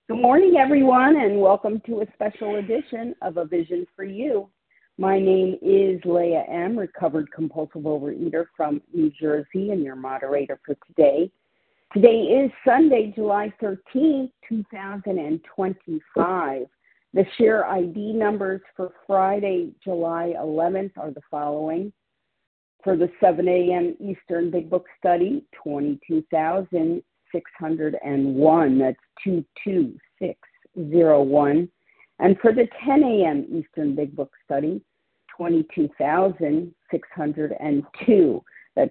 Good morning, everyone, and welcome to a special edition of A Vision for You. My name is Leah M., recovered compulsive overeater from New Jersey, and your moderator for today. Today is Sunday, July 13th, 2025. The share ID numbers for Friday, July 11th are the following. For the 7 a.m. Eastern Big Book Study, 22,601. That's 22601. And for the 10 a.m. Eastern Big Book Study, 22,602. That's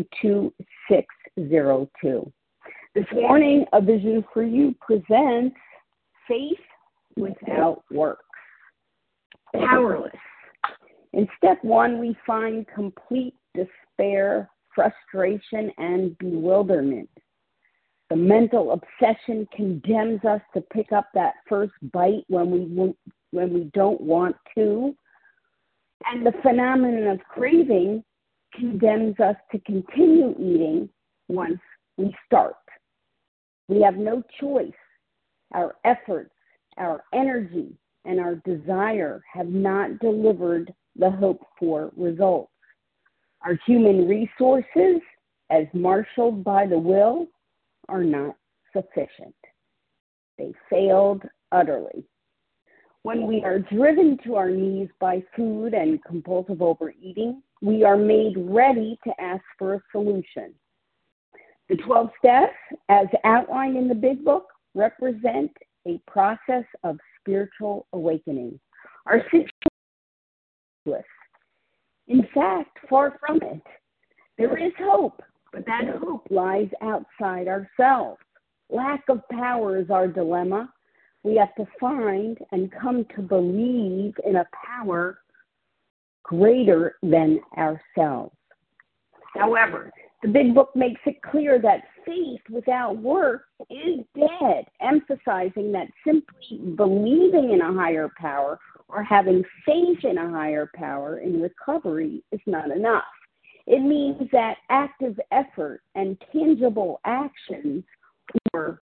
22602. This morning, A Vision for You presents Faith Without Works. Powerless. In step one, we find complete despair, frustration, and bewilderment. The mental obsession condemns us to pick up that first bite when we don't want to, and the phenomenon of craving condemns us to continue eating once we start. We have no choice. Our efforts, our energy, and our desire have not delivered the hoped-for results. Our human resources, as marshaled by the will, are not sufficient. They failed utterly. When we are driven to our knees by food and compulsive overeating, we are made ready to ask for a solution. The 12 steps, as outlined in the Big Book, represent a process of spiritual awakening. Our situation is hopeless. In fact, far from it. There is hope, but that hope lies outside ourselves. Lack of power is our dilemma. We have to find and come to believe in a power greater than ourselves. However, the Big Book makes it clear that faith without work is dead, emphasizing that simply believing in a higher power or having faith in a higher power in recovery is not enough. It means that active effort and tangible actions are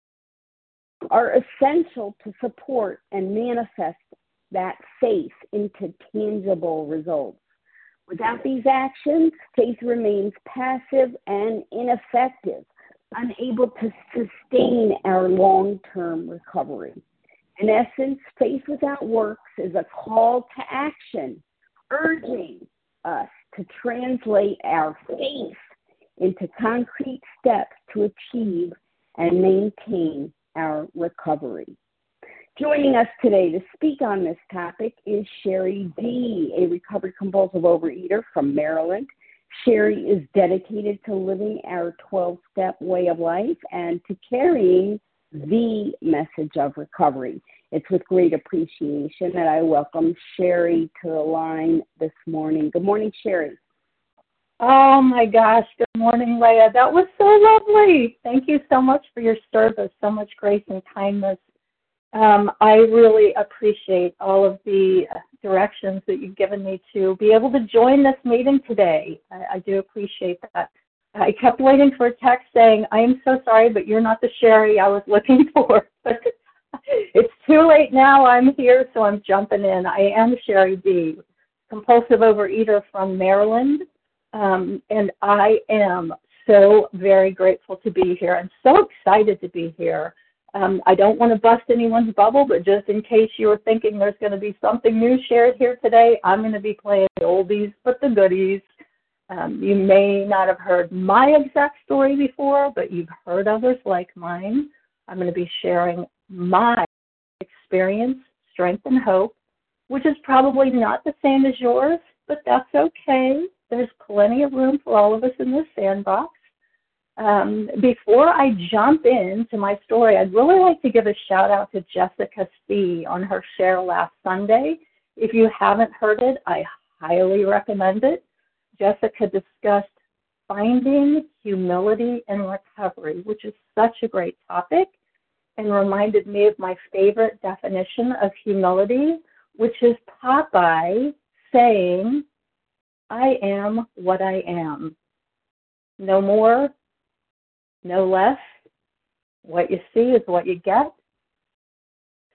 essential to support and manifest that faith into tangible results. Without these actions, faith remains passive and ineffective, unable to sustain our long-term recovery. In essence, faith without works is a call to action, urging us to translate our faith into concrete steps to achieve and maintain our recovery. Joining us today to speak on this topic is Sherry D., a recovered compulsive overeater from Maryland. Sherry is dedicated to living our 12-step way of life and to carrying the message of recovery. It's with great appreciation that I welcome Sherry to the line this morning. Good morning, Sherry. Oh, my gosh. Good morning, Leah. That was so lovely. Thank you so much for your service, so much grace and kindness. I really appreciate all of the directions that you've given me to be able to join this meeting today. I do appreciate that. I kept waiting for a text saying, I am so sorry, but you're not the Sherry I was looking for. But it's too late now. I'm here, so I'm jumping in. I am Sherry D., compulsive overeater from Maryland, and I am so very grateful to be here. I'm so excited to be here. I don't want to bust anyone's bubble, but just in case you were thinking there's going to be something new shared here today, I'm going to be playing the oldies but the goodies. You may not have heard my exact story before, but you've heard others like mine. I'm going to be sharing my experience, strength, and hope, which is probably not the same as yours, but that's okay. There's plenty of room for all of us in this sandbox. Before I jump into my story, I'd really like to give a shout out to Jessica C. on her share last Sunday. If you haven't heard it, I highly recommend it. Jessica discussed finding humility in recovery, which is such a great topic, and reminded me of my favorite definition of humility, which is Popeye saying, I am what I am. No more, no less. What you see is what you get.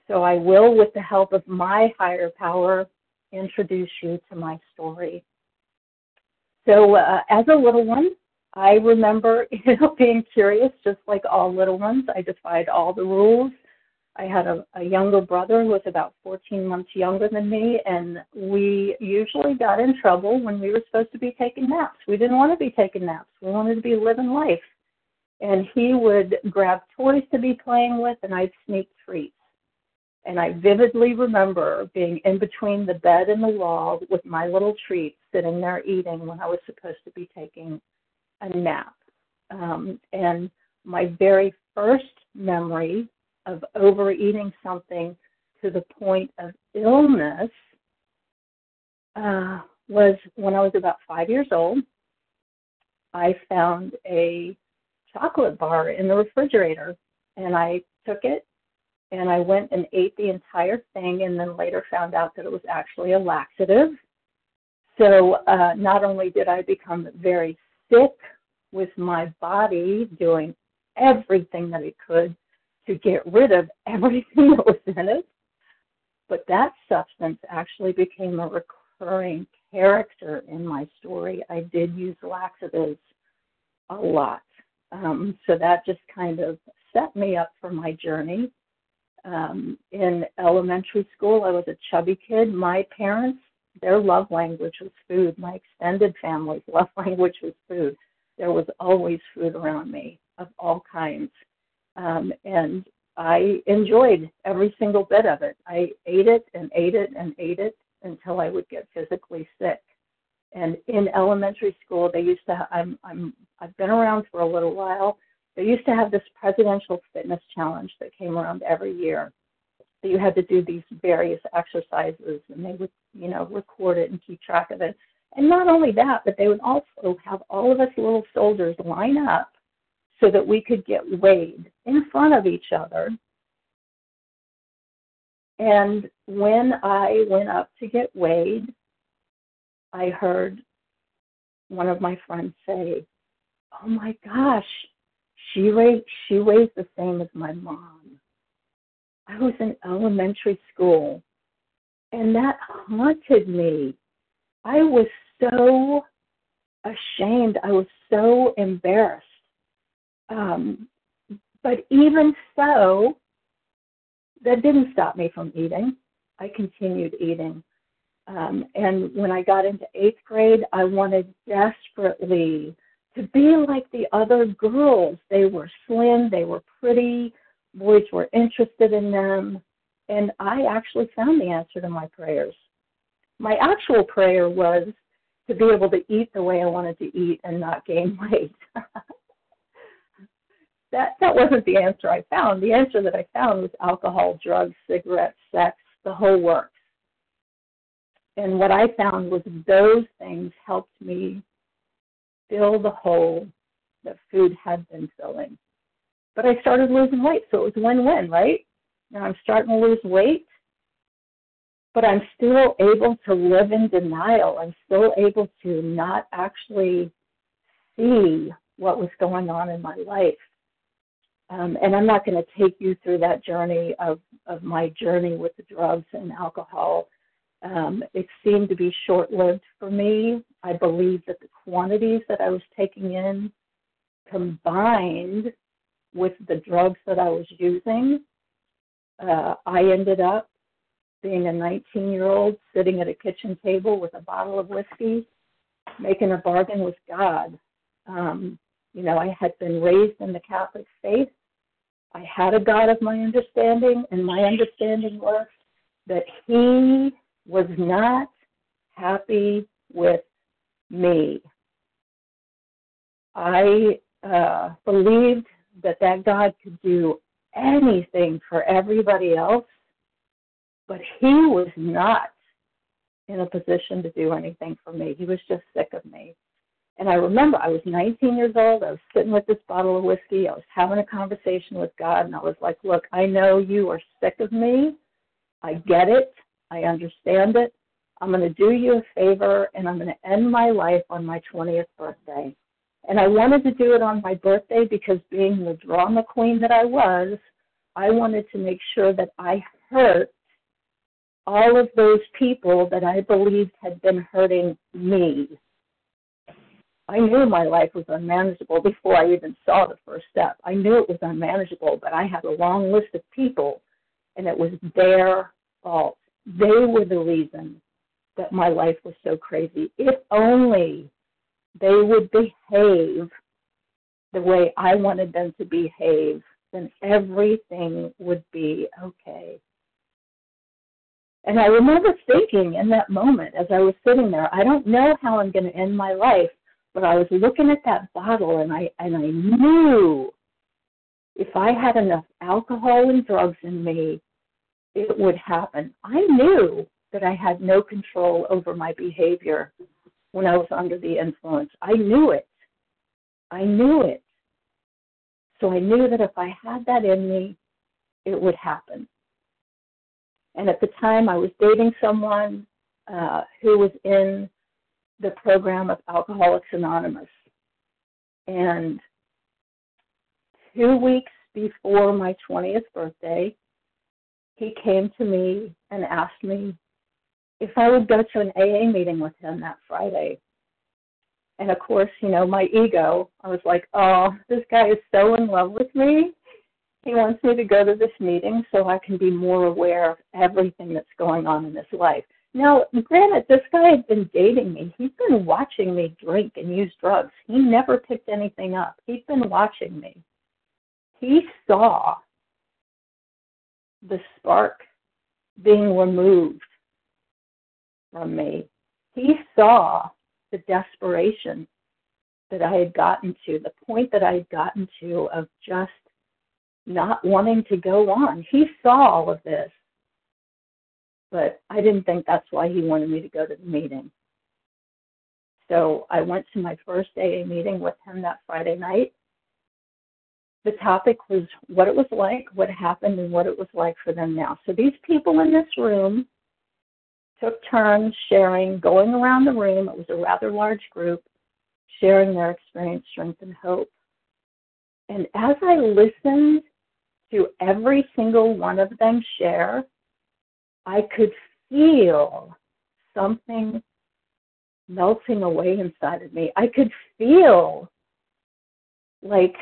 So I will, with the help of my higher power, introduce you to my story. So as a little one, I remember being curious, just like all little ones. I defied all the rules. I had a younger brother who was about 14 months younger than me, and we usually got in trouble when we were supposed to be taking naps. We didn't want to be taking naps. We wanted to be living life. And he would grab toys to be playing with, and I'd sneak treats. And I vividly remember being in between the bed and the wall with my little treats, sitting there eating when I was supposed to be taking a nap. And my very first memory of overeating something to the point of illness was when I was about 5 years old. I found a chocolate bar in the refrigerator, and I took it, and I went and ate the entire thing, and then later found out that it was actually a laxative. So not only did I become very sick with my body doing everything that it could to get rid of everything that was in it, but that substance actually became a recurring character in my story. I did use laxatives a lot. So that just kind of set me up for my journey. In elementary school, I was a chubby kid. My parents, their love language was food. My extended family's love language was food. There was always food around me of all kinds. And I enjoyed every single bit of it. I ate it and ate it and ate it until I would get physically sick. And in elementary school, they used to, I've been around for a little while. They used to have this presidential fitness challenge that came around every year. So you had to do these various exercises, and they would, record it and keep track of it. And not only that, but they would also have all of us little soldiers line up so that we could get weighed in front of each other. And when I went up to get weighed, I heard one of my friends say, "Oh my gosh, she weighs the same as my mom." I was in elementary school, and that haunted me. I was so ashamed. I was so embarrassed. But even so, that didn't stop me from eating. I continued eating. And when I got into 8th grade, I wanted desperately to be like the other girls. They were slim, they were pretty, boys were interested in them, and I actually found the answer to my prayers. My actual prayer was to be able to eat the way I wanted to eat and not gain weight. That wasn't the answer I found. The answer that I found was alcohol, drugs, cigarettes, sex, the whole works. And what I found was those things helped me fill the hole that food had been filling. But I started losing weight, so it was win-win, right? Now I'm starting to lose weight, but I'm still able to live in denial. I'm still able to not actually see what was going on in my life. And I'm not going to take you through that journey of my journey with the drugs and alcohol. It seemed to be short-lived for me. I believe that the quantities that I was taking in combined with the drugs that I was using, I ended up being a 19-year-old sitting at a kitchen table with a bottle of whiskey, making a bargain with God. I had been raised in the Catholic faith. I had a God of my understanding, and my understanding was that He was not happy with me. I believed that God could do anything for everybody else, but He was not in a position to do anything for me. He was just sick of me. And I remember I was 19 years old. I was sitting with this bottle of whiskey. I was having a conversation with God, and I was like, look, I know you are sick of me. I get it. I understand it. I'm going to do you a favor, and I'm going to end my life on my 20th birthday. And I wanted to do it on my birthday because being the drama queen that I was, I wanted to make sure that I hurt all of those people that I believed had been hurting me. I knew my life was unmanageable before I even saw the first step. I knew it was unmanageable, but I had a long list of people, and it was their fault. They were the reason that my life was so crazy. If only they would behave the way I wanted them to behave, then everything would be okay. And I remember thinking in that moment as I was sitting there, I don't know how I'm going to end my life, but I was looking at that bottle and I knew if I had enough alcohol and drugs in me, it would happen. I knew that I had no control over my behavior when I was under the influence. I knew it. I knew it. So I knew that if I had that in me, it would happen. And at the time, I was dating someone who was in the program of Alcoholics Anonymous. And 2 weeks before my 20th birthday, he came to me and asked me if I would go to an AA meeting with him that Friday. And of course, you know, my ego, I was like, oh, this guy is so in love with me. He wants me to go to this meeting so I can be more aware of everything that's going on in his life. Now, granted, this guy had been dating me. He's been watching me drink and use drugs. He never picked anything up. He's been watching me. He saw the spark being removed from me. He saw the desperation that I had gotten to, the point that I had gotten to of just not wanting to go on. He saw all of this, but I didn't think that's why he wanted me to go to the meeting. So I went to my first AA meeting with him that Friday night. The topic was what it was like, what happened, and what it was like for them now. So these people in this room took turns sharing, going around the room. It was a rather large group, sharing their experience, strength, and hope. And as I listened to every single one of them share, I could feel something melting away inside of me. I could feel like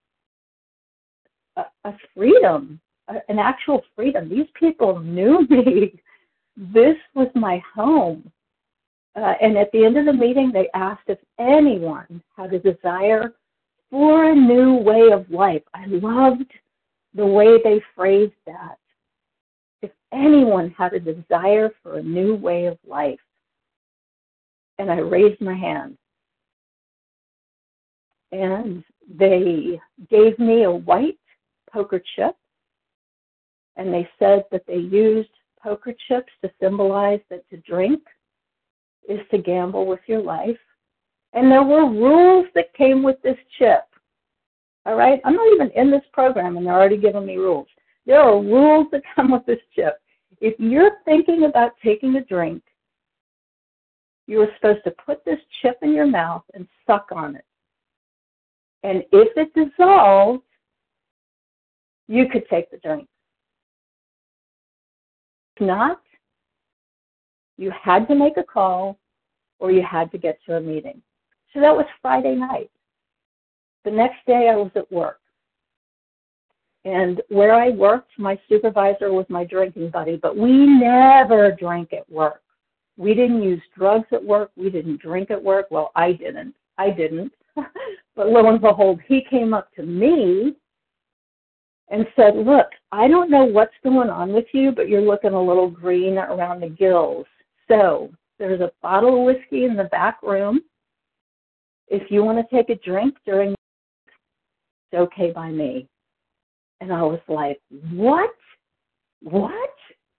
a freedom, an actual freedom. These people knew me. This was my home. And at the end of the meeting, they asked if anyone had a desire for a new way of life. I loved the way they phrased that. If anyone had a desire for a new way of life. And I raised my hand. And they gave me a white poker chip. And they said that they used poker chips to symbolize that to drink is to gamble with your life. And there were rules that came with this chip. All right? I'm not even in this program, and they're already giving me rules. There are rules that come with this chip. If you're thinking about taking a drink, you are supposed to put this chip in your mouth and suck on it. And if it dissolves, you could take the drink. If not, you had to make a call or you had to get to a meeting. So that was Friday night. The next day I was at work. And where I worked, my supervisor was my drinking buddy, but we never drank at work. We didn't use drugs at work. We didn't drink at work. Well, I didn't. But lo and behold, he came up to me and said, look, I don't know what's going on with you, but you're looking a little green around the gills. So there's a bottle of whiskey in the back room. If you want to take a drink during, it's okay by me. And I was like, what? What?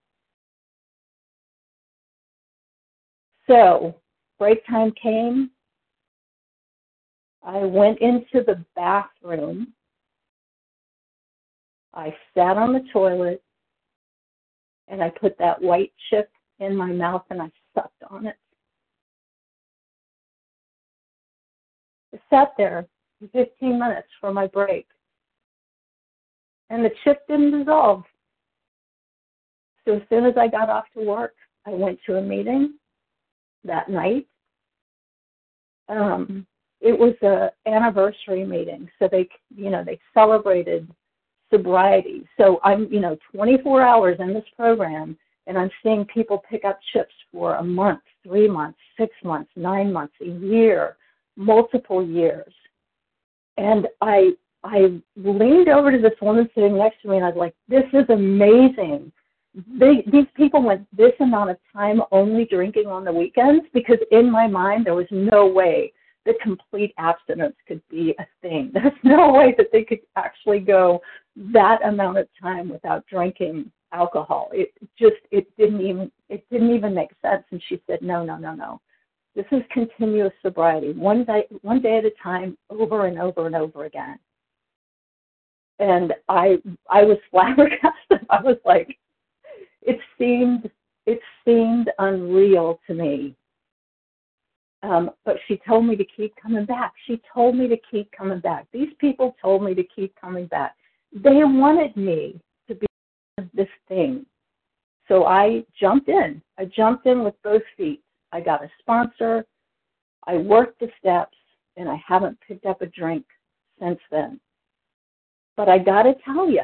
So break time came. I went into the bathroom. I sat on the toilet, and I put that white chip in my mouth, and I sucked on it. I sat there for 15 minutes for my break. and the chip didn't dissolve. So as soon as I got off to work, I went to a meeting that night. It was a anniversary meeting, so they celebrated sobriety. So I'm, 24 hours in this program, and I'm seeing people pick up chips for a month, 3 months, 6 months, 9 months, a year, multiple years. And I leaned over to this woman sitting next to me, and I was like, this is amazing. These people went this amount of time only drinking on the weekends, because in my mind there was no way that complete abstinence could be a thing. There's no way that they could actually go that amount of time without drinking alcohol. It didn't even make sense. And she said, no. This is continuous sobriety, one day at a time, over and over and over again. And I was flabbergasted. I was like, it seemed unreal to me. But she told me to keep coming back. She told me to keep coming back. These people told me to keep coming back. They wanted me to be this thing. So I jumped in. I jumped in with both feet. I got a sponsor. I worked the steps, and I haven't picked up a drink since then. But I got to tell you,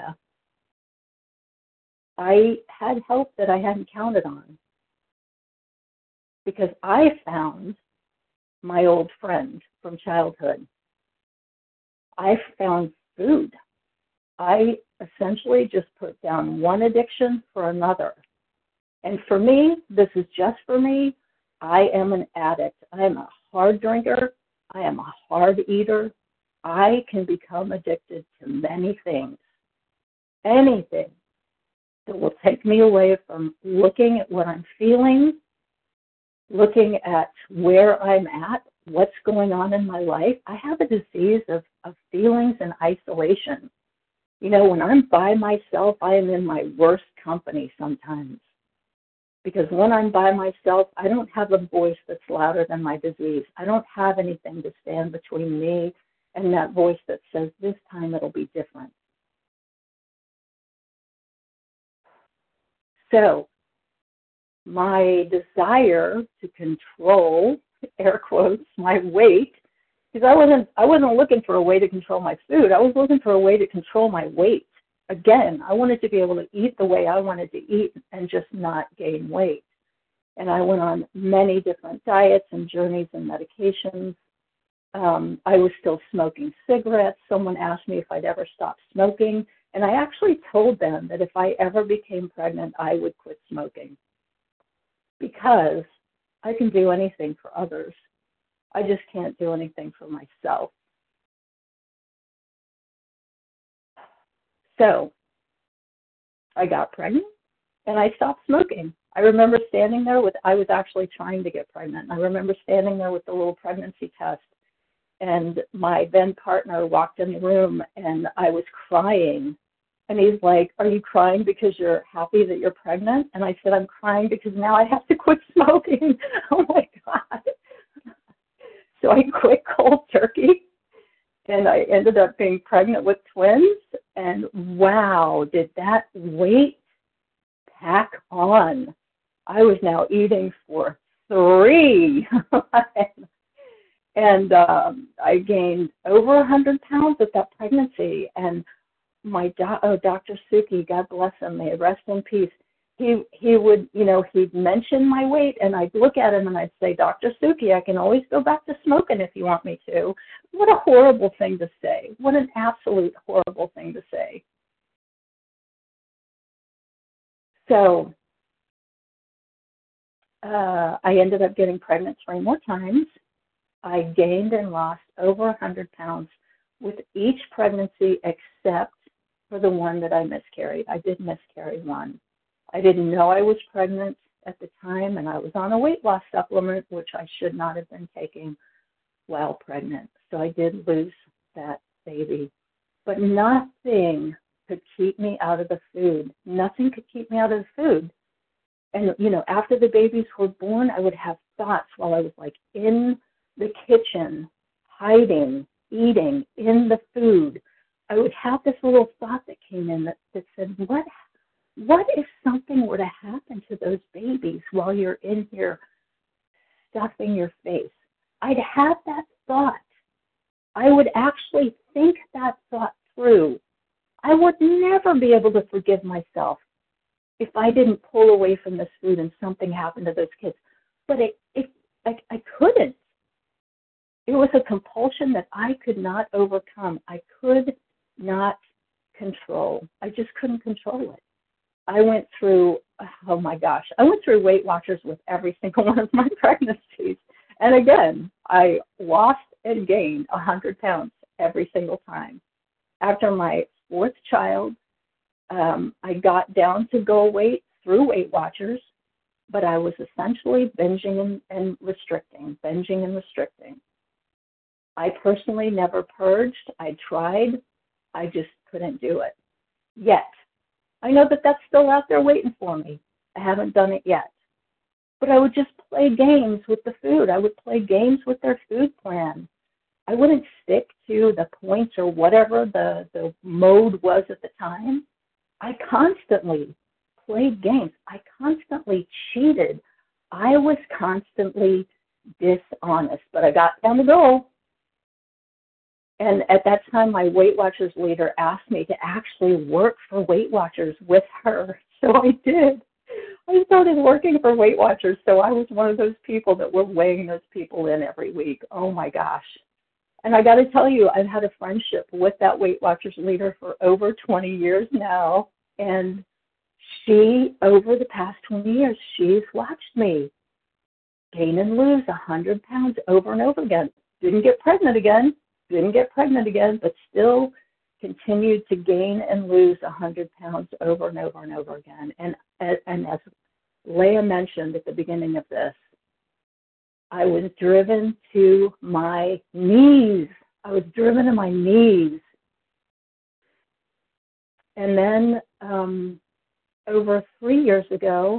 I had help that I hadn't counted on, because I found my old friend from childhood. I found food. I essentially just put down one addiction for another. And for me, this is just for me, I am an addict. I am a hard drinker. I am a hard eater. I can become addicted to many things. Anything that will take me away from looking at what I'm feeling, looking at where I'm at, what's going on in my life. I have a disease of feelings and isolation. When I'm by myself, I am in my worst company sometimes. Because when I'm by myself, I don't have a voice that's louder than my disease. I don't have anything to stand between me and that voice that says, this time it'll be different. So my desire to control, air quotes, my weight, because I wasn't looking for a way to control my food. I was looking for a way to control my weight. Again, I wanted to be able to eat the way I wanted to eat and just not gain weight. And I went on many different diets and journeys and medications. I was still smoking cigarettes. Someone asked me if I'd ever stop smoking. And I actually told them that if I ever became pregnant, I would quit smoking. Because I can do anything for others. I just can't do anything for myself. So I got pregnant and I stopped smoking. I remember standing there I was actually trying to get pregnant. I remember standing there with the little pregnancy test, and my then partner walked in the room and I was crying. And he's like, are you crying because you're happy that you're pregnant? And I said, I'm crying because now I have to quit smoking. Oh my God. So I quit cold turkey. And I ended up being pregnant with twins. And wow, did that weight pack on. I was now eating for 3. And I gained over 100 pounds with that pregnancy. And my Dr. Suki, God bless him, may he rest in peace, he would, he'd mention my weight, and I'd look at him and I'd say, Dr. Suki, I can always go back to smoking if you want me to. What a horrible thing to say. What an absolute horrible thing to say. So I ended up getting pregnant 3 more times. I gained and lost over 100 pounds with each pregnancy except for the one that I miscarried. I did miscarry one. I didn't know I was pregnant at the time, and I was on a weight loss supplement, which I should not have been taking while pregnant. So I did lose that baby. But nothing could keep me out of the food. Nothing could keep me out of the food. And, after the babies were born, I would have thoughts while I was in the kitchen, hiding, eating in the food. I would have this little thought that came in that said, what if something were to happen to those babies while you're in here stuffing your face? I'd have that thought. I would actually think that thought through. I would never be able to forgive myself if I didn't pull away from this food and something happened to those kids. But I couldn't. It was a compulsion that I could not overcome. I could not control. I just couldn't control it. I went through, oh my gosh, I went through Weight Watchers with every single one of my pregnancies. And again, I lost and gained 100 pounds every single time. After my fourth child, I got down to goal weight through Weight Watchers, but I was essentially binging and restricting. I personally never purged. I tried. I just couldn't do it yet. I know that that's still out there waiting for me. I haven't done it yet. But I would just play games with the food. I would play games with their food plan. I wouldn't stick to the points or whatever the mode was at the time. I constantly played games. I constantly cheated. I was constantly dishonest. But I got down the goal. And at that time, my Weight Watchers leader asked me to actually work for Weight Watchers with her. So I did. I started working for Weight Watchers, so I was one of those people that were weighing those people in every week. Oh, my gosh. And I got to tell you, I've had a friendship with that Weight Watchers leader for over 20 years now. And she, over the past 20 years, she's watched me gain and lose 100 pounds over and over again. Didn't get pregnant again, but still continued to gain and lose 100 pounds over and over and over again. And as Leah mentioned at the beginning of this, I was driven to my knees. And then over 3 years ago,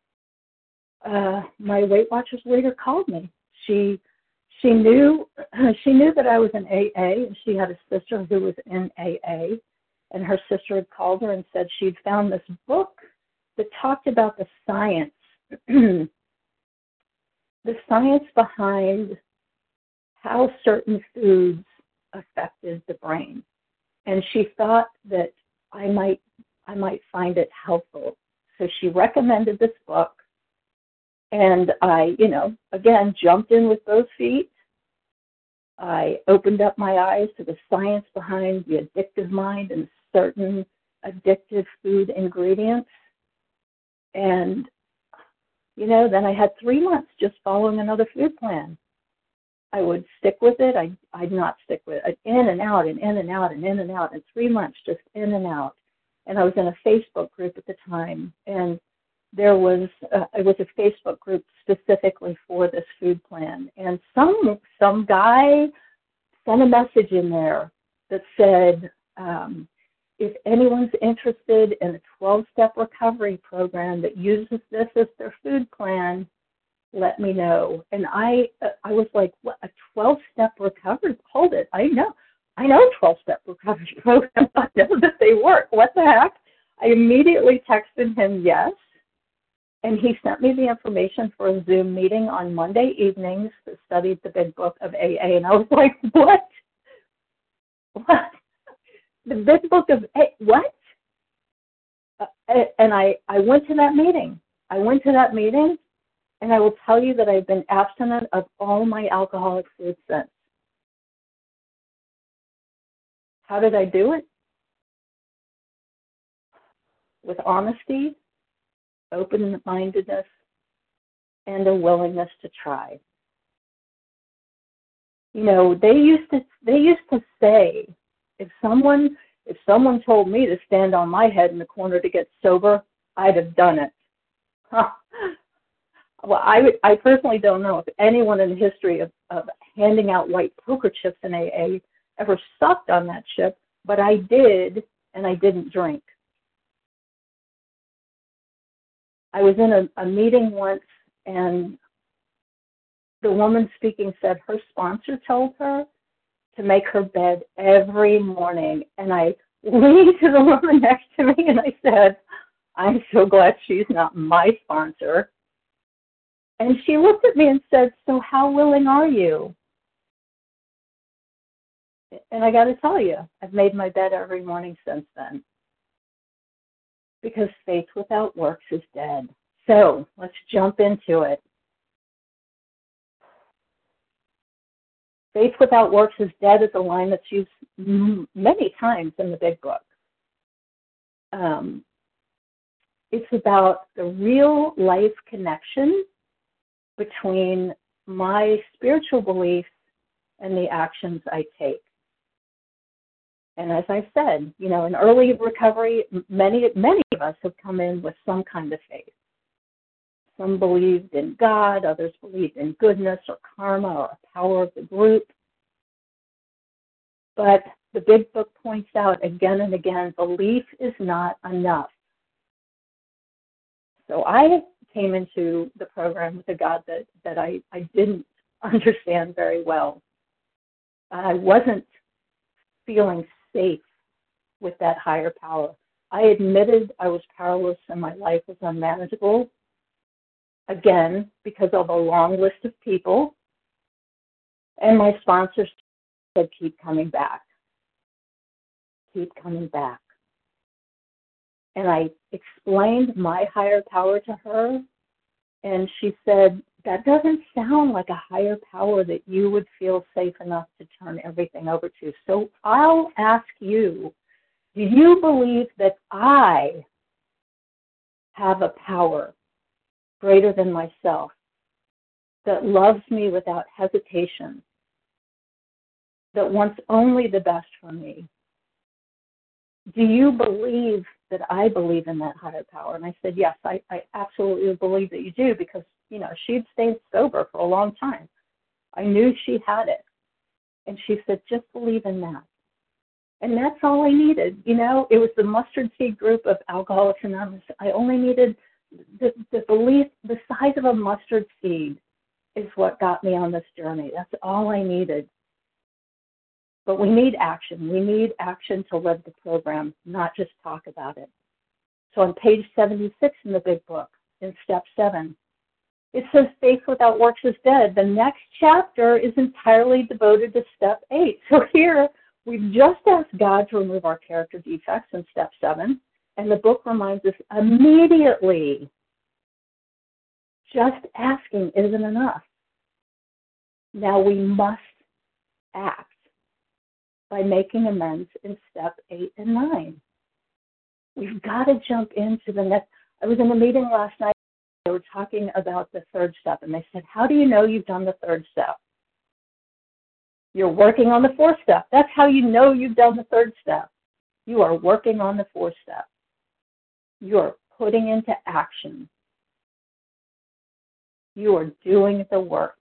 my Weight Watchers leader called me. She knew that I was in AA, and she had a sister who was in AA, and her sister had called her and said she'd found this book that talked about the science, the science behind how certain foods affected the brain, and she thought that I might find it helpful. So she recommended this book. And I, again, jumped in with both feet. I opened up my eyes to the science behind the addictive mind and certain addictive food ingredients. And, then I had 3 months just following another food plan. I would stick with it. I'd not stick with it. In and out and in and out and in and out. And 3 months just in and out. And I was in a Facebook group at the time. And it was a Facebook group specifically for this food plan, and some guy sent a message in there that said, if anyone's interested in a 12-step recovery program that uses this as their food plan, let me know. And I was like, what, a 12-step recovery? Hold it, I know 12-step recovery programs. I know that they work. What the heck? I immediately texted him yes. And he sent me the information for a Zoom meeting on Monday evenings that studied the Big Book of AA. And I was like, what? What? The Big Book of AA? What? And I went to that meeting. And I will tell you that I've been abstinent of all my alcoholic foods since. How did I do it? With honesty, open-mindedness, and a willingness to try. They used to say, if someone told me to stand on my head in the corner to get sober, I'd have done it. Well, I personally don't know if anyone in the history of handing out white poker chips in AA ever sucked on that ship, but I did, and I didn't drink. I was in a meeting once, and the woman speaking said her sponsor told her to make her bed every morning. And I leaned to the woman next to me and I said, I'm so glad she's not my sponsor. And she looked at me and said, so how willing are you? And I got to tell you, I've made my bed every morning since then. Because faith without works is dead. So let's jump into it. Faith without works is dead is a line that's used many times in the Big Book. It's about the real life connection between my spiritual beliefs and the actions I take. And as I said, in early recovery, many of us have come in with some kind of faith. Some believed in God, others believed in goodness or karma or power of the group. But the Big Book points out again and again, belief is not enough. So I came into the program with a God that I didn't understand very well. I wasn't feeling safe with that higher power. I admitted I was powerless and my life was unmanageable, again, because of a long list of people. And my sponsor said, keep coming back. Keep coming back. And I explained my higher power to her, and she said, that doesn't sound like a higher power that you would feel safe enough to turn everything over to. So I'll ask you, do you believe that I have a power greater than myself that loves me without hesitation, that wants only the best for me? Do you believe that I believe in that higher power? And I said, yes, I absolutely believe that you do, because, she'd stayed sober for a long time. I knew she had it. And she said, just believe in that. And that's all I needed. It was the mustard seed group of Alcoholics Anonymous. I only needed the belief, the size of a mustard seed is what got me on this journey. That's all I needed. But we need action. We need action to live the program, not just talk about it. So on page 76 in the Big Book, in step 7, it says faith without works is dead. The next chapter is entirely devoted to step 8. So here, we've just asked God to remove our character defects in step 7, and the book reminds us immediately, just asking isn't enough. Now we must act by making amends in step 8 and 9. We've got to jump into the next. I was in a meeting last night. They were talking about the 3rd step, and they said, how do you know you've done the 3rd step? You're working on the 4th step. That's how you know you've done the 3rd step. You are working on the 4th step. You are putting into action. You are doing the work.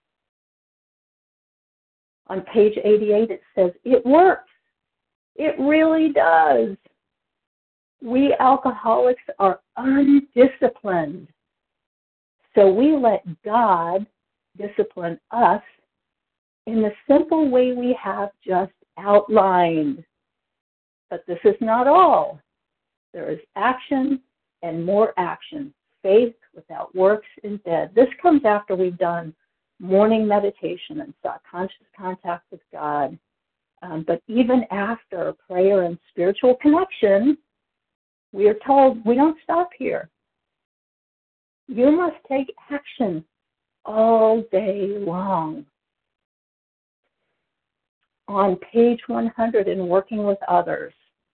On page 88, it says, it works. It really does. We alcoholics are undisciplined. So we let God discipline us in the simple way we have just outlined. But this is not all. There is action and more action. Faith without works is dead. This comes after we've done morning meditation and sought conscious contact with God. But even after prayer and spiritual connection, we are told we don't stop here. You must take action all day long. On page 100 in Working with Others,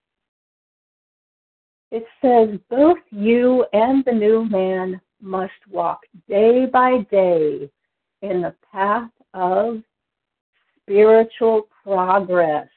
it says, both you and the new man must walk day by day in the path of spiritual progress.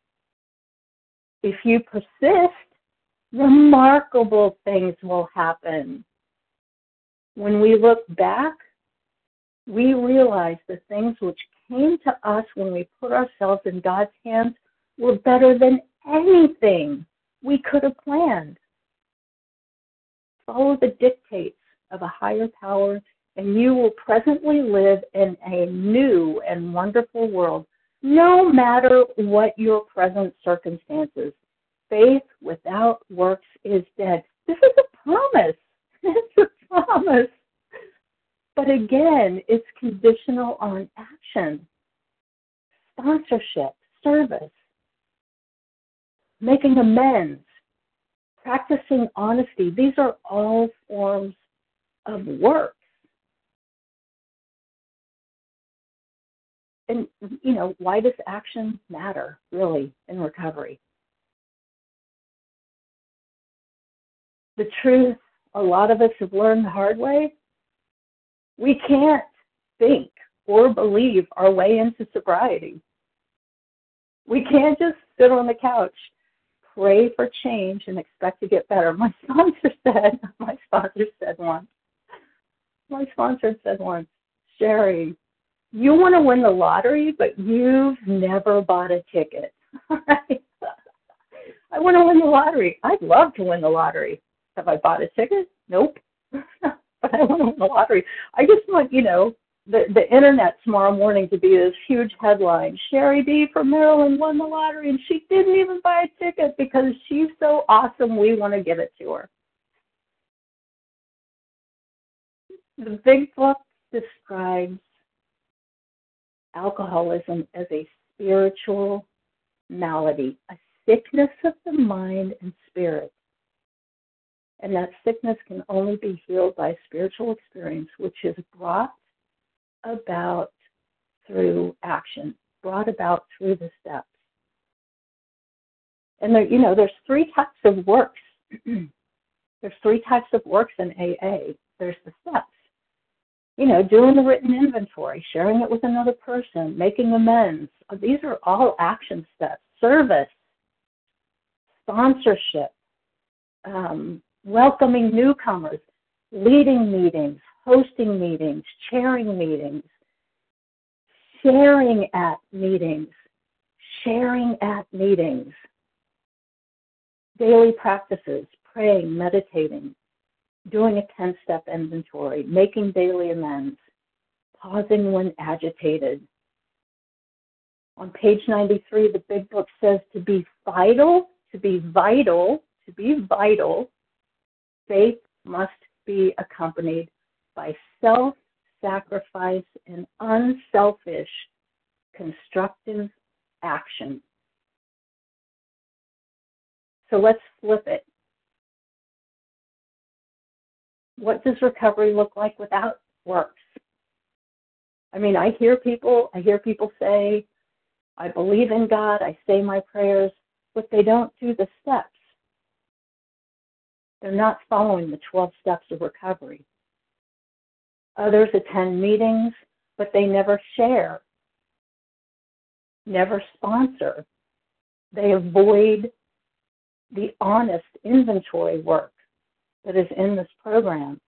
If you persist, remarkable things will happen. When we look back, we realize the things which came to us when we put ourselves in God's hands were better than anything we could have planned. Follow the dictates of a higher power, and you will presently live in a new and wonderful world No matter what your present circumstances, faith without works is dead. This is a promise. It's a promise. But again, it's conditional on action, sponsorship, service, making amends, practicing honesty. These are all forms of work. And, why does action matter, really, in recovery? The truth, a lot of us have learned the hard way, we can't think or believe our way into sobriety. We can't just sit on the couch, pray for change, and expect to get better. My sponsor said once, Sherry, you want to win the lottery, but you've never bought a ticket. I want to win the lottery. I'd love to win the lottery. Have I bought a ticket? Nope. But I want to win the lottery. I just want, the internet tomorrow morning to be this huge headline. Sherry D. from Maryland won the lottery, and she didn't even buy a ticket because she's so awesome, we want to give it to her. The Big Book describes alcoholism as a spiritual malady, a sickness of the mind and spirit. And that sickness can only be healed by spiritual experience, which is brought about through action, brought about through the steps. And there's three types of works. There's three types of works in AA. There's the steps. Doing the written inventory, sharing it with another person, making amends. These are all action steps. Service, sponsorship, welcoming newcomers, leading meetings, hosting meetings, chairing meetings, sharing at meetings, daily practices, praying, meditating, doing a 10-step inventory, making daily amends, pausing when agitated. On page 93, the Big Book says to be vital, faith must be accompanied by self-sacrifice and unselfish, constructive action. So let's flip it. What does recovery look like without works? I hear people say, I believe in God, I say my prayers, but they don't do the steps. They're not following the 12 steps of recovery. Others attend meetings, but they never share, never sponsor. They avoid the honest inventory work that is in this program.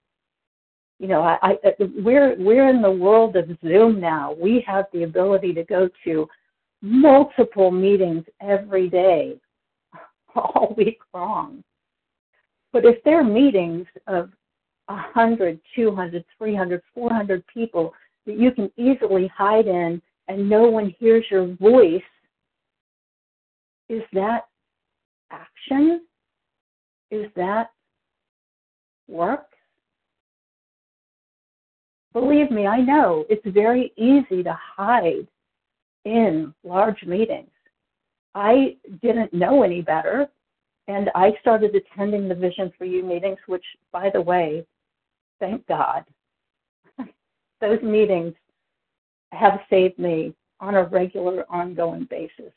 We're in the world of Zoom now. We have the ability to go to multiple meetings every day, all week long. But if there are meetings of 100, 200, 300, 400 people that you can easily hide in and no one hears your voice, is that action? Is that work? Believe me, I know it's very easy to hide in large meetings. I didn't know any better, and I started attending the Vision for You meetings, which, by the way, thank God, those meetings have saved me on a regular, ongoing basis.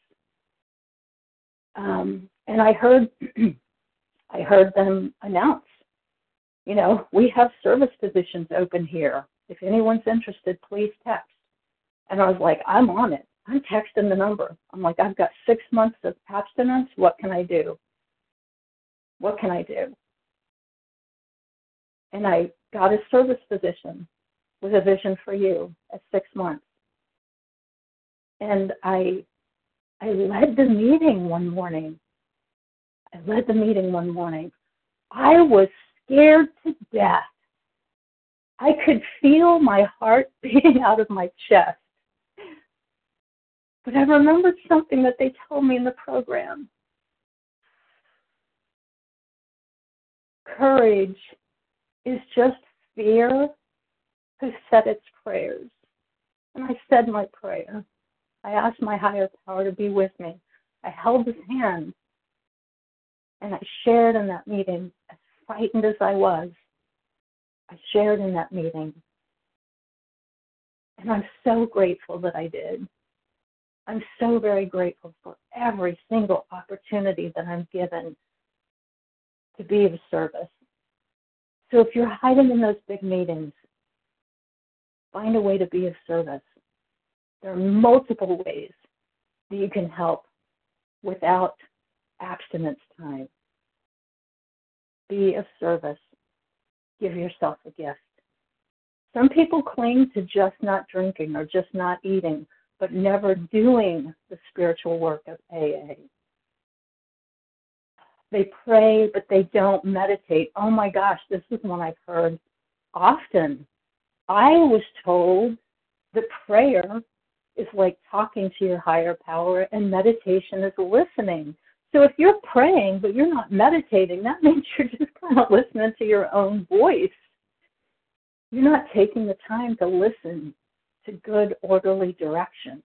And I heard them announce, we have service positions open here. If anyone's interested, please text. And I was like, I'm on it. I'm texting the number. I'm like, I've got 6 months of abstinence. What can I do? What can I do? And I got a service position with a Vision for You at 6 months. And I led the meeting one morning. I was scared to death. I could feel my heart beating out of my chest. But I remembered something that they told me in the program. Courage is just fear who said its prayers. And I said my prayer. I asked my higher power to be with me. I held his hand, and I shared in that meeting, as frightened as I was. I shared in that meeting. And I'm so grateful that I did. I'm so very grateful for every single opportunity that I'm given to be of service. So if you're hiding in those big meetings, find a way to be of service. There are multiple ways that you can help without abstinence time. Be of service. Give yourself a gift. Some people cling to just not drinking or just not eating, but never doing the spiritual work of AA. They pray, but they don't meditate. Oh my gosh, this is one I've heard often. I was told that prayer is like talking to your higher power and meditation is listening. So if you're praying but you're not meditating, that means you're just kind of listening to your own voice. You're not taking the time to listen to good, orderly direction.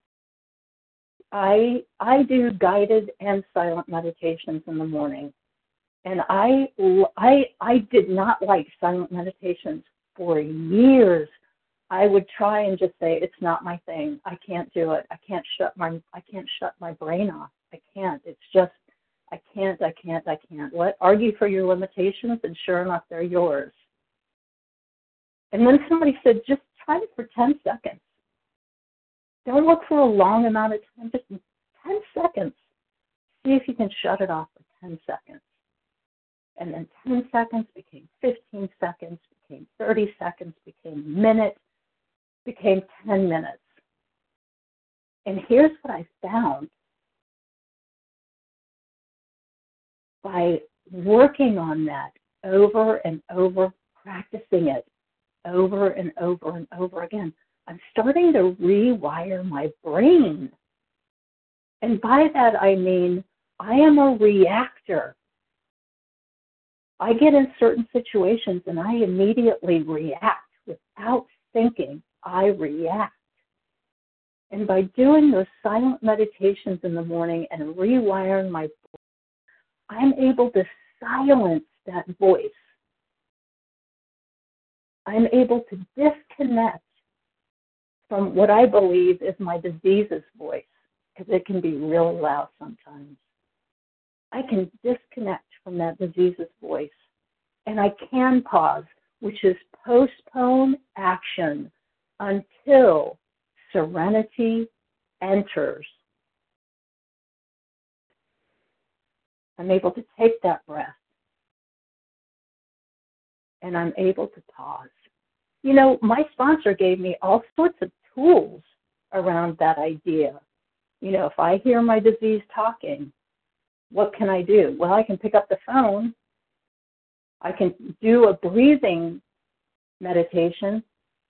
I do guided and silent meditations in the morning. And I did not like silent meditations for years. I would try and just say, it's not my thing. I can't do it. I can't shut my brain off. I can't. It's just, I can't. Argue for your limitations, and sure enough, they're yours. And then somebody said, just try it for 10 seconds. Don't look for a long amount of time, just 10 seconds. See if you can shut it off for 10 seconds. And then 10 seconds became 15 seconds, became 30 seconds, became minutes, became 10 minutes. And here's what I found. By working on that over and over, practicing it over and over and over again, I'm starting to rewire my brain. And by that I mean I am a reactor. I get in certain situations and I immediately react without thinking. I react. And by doing those silent meditations in the morning and rewiring my brain, I'm able to silence that voice. I'm able to disconnect from what I believe is my disease's voice, because it can be really loud sometimes. I can disconnect from that disease's voice, and I can pause, which is postpone action until serenity enters. I'm able to take that breath, and I'm able to pause. You know, my sponsor gave me all sorts of tools around that idea. You know, if I hear my disease talking, what can I do? Well, I can pick up the phone. I can do a breathing meditation.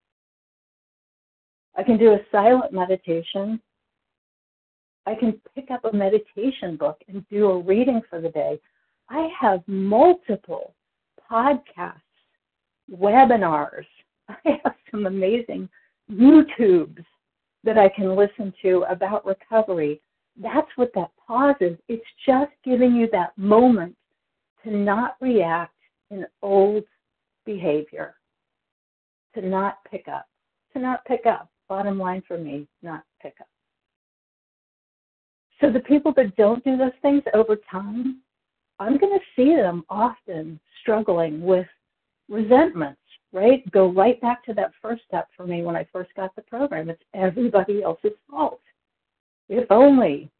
I can do a silent meditation. I can pick up a meditation book and do a reading for the day. I have multiple podcasts, webinars. I have some amazing YouTubes that I can listen to about recovery. That's what that pause is. It's just giving you that moment to not react in old behavior, to not pick up. Bottom line for me, not pick up. So the people that don't do those things over time, I'm going to see them often struggling with resentments, right? Go right back to that first step for me when I first got the program. It's everybody else's fault. If only,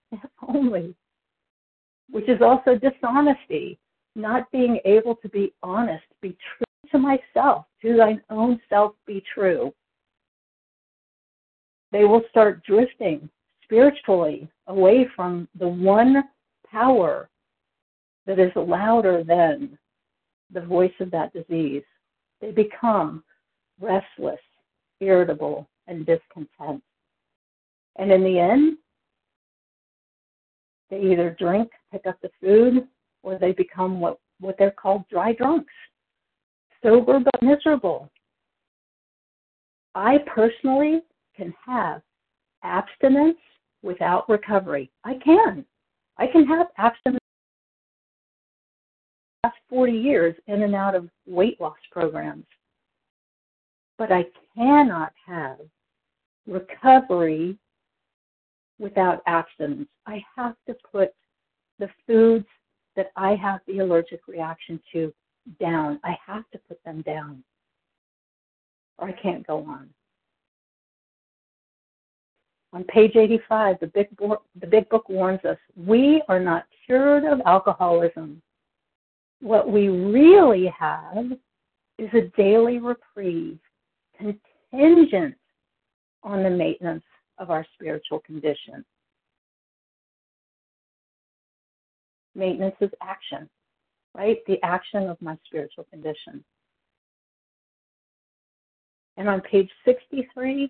which is also dishonesty, not being able to be honest, be true to myself, to thine own self be true. They will start drifting spiritually away from the one power that is louder than the voice of that disease. They become restless, irritable, and discontent. And in the end, they either drink, pick up the food, or they become what they're called dry drunks, sober but miserable. I personally can have abstinence without recovery. I can have abstinence for the last 40 years in and out of weight loss programs. But I cannot have recovery without abstinence. I have to put the foods that I have the allergic reaction to down. I have to put them down, or I can't go on. On page 85, the big book warns us, we are not cured of alcoholism. What we really have is a daily reprieve contingent on the maintenance of our spiritual condition. Maintenance is action, right? The action of my spiritual condition. And on page 63,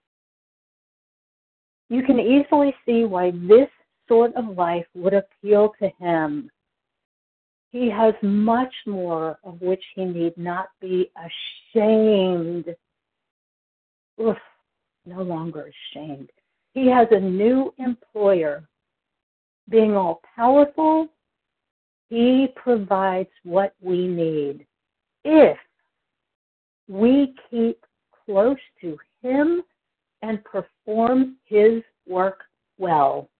you can easily see why this sort of life would appeal to him. He has much more of which he need not be ashamed. Oof, no longer ashamed. He has a new employer. Being all powerful, he provides what we need. If we keep close to him and perform his work well.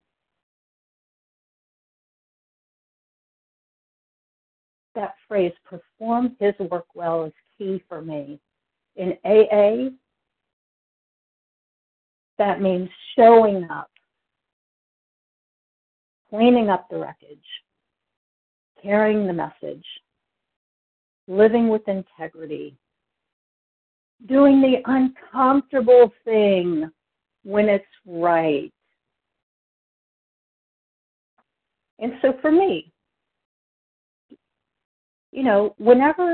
That phrase, perform his work well, is key for me. In AA, that means showing up, cleaning up the wreckage, carrying the message, living with integrity, doing the uncomfortable thing when it's right. And so for me, whenever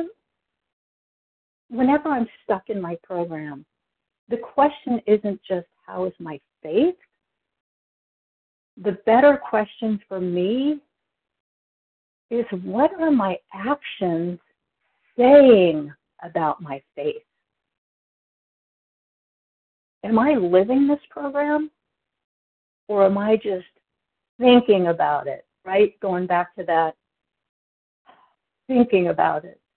I'm stuck in my program, the question isn't just how is my faith? The better question for me is what are my actions saying about my faith? Am I living this program, or am I just thinking about it, right? Going back to that, thinking about it.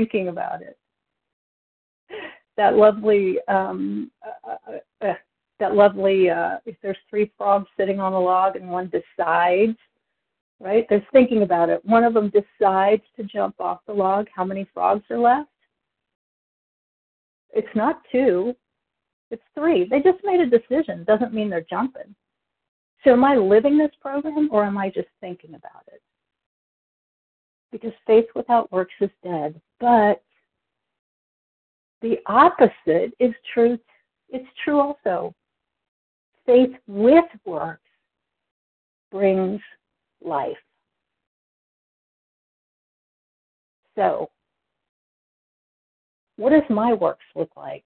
That lovely, if there's three frogs sitting on a log and one decides, right? They're thinking about it. One of them decides to jump off the log. How many frogs are left? It's not two. It's three. They just made a decision. Doesn't mean they're jumping. So am I living this program, or am I just thinking about it? Because faith without works is dead. But the opposite is true. It's true also. Faith with works brings life. So, what does my works look like?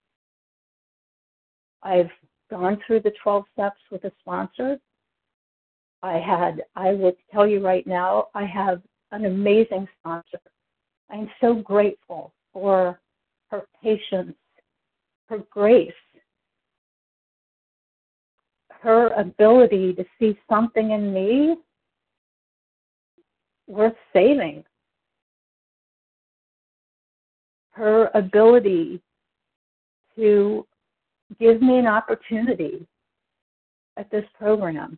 I've gone through the 12 steps with a sponsor. I will tell you right now, I have an amazing sponsor. I'm so grateful for her patience, her grace, her ability to see something in me worth saving, her ability to give me an opportunity at this program.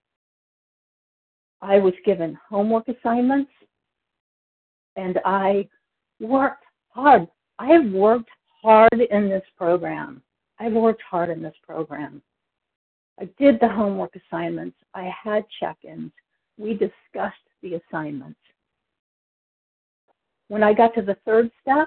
I was given homework assignments, and I worked hard. I have worked hard in this program. I did the homework assignments. I had check-ins. We discussed the assignments. When I got to the third step,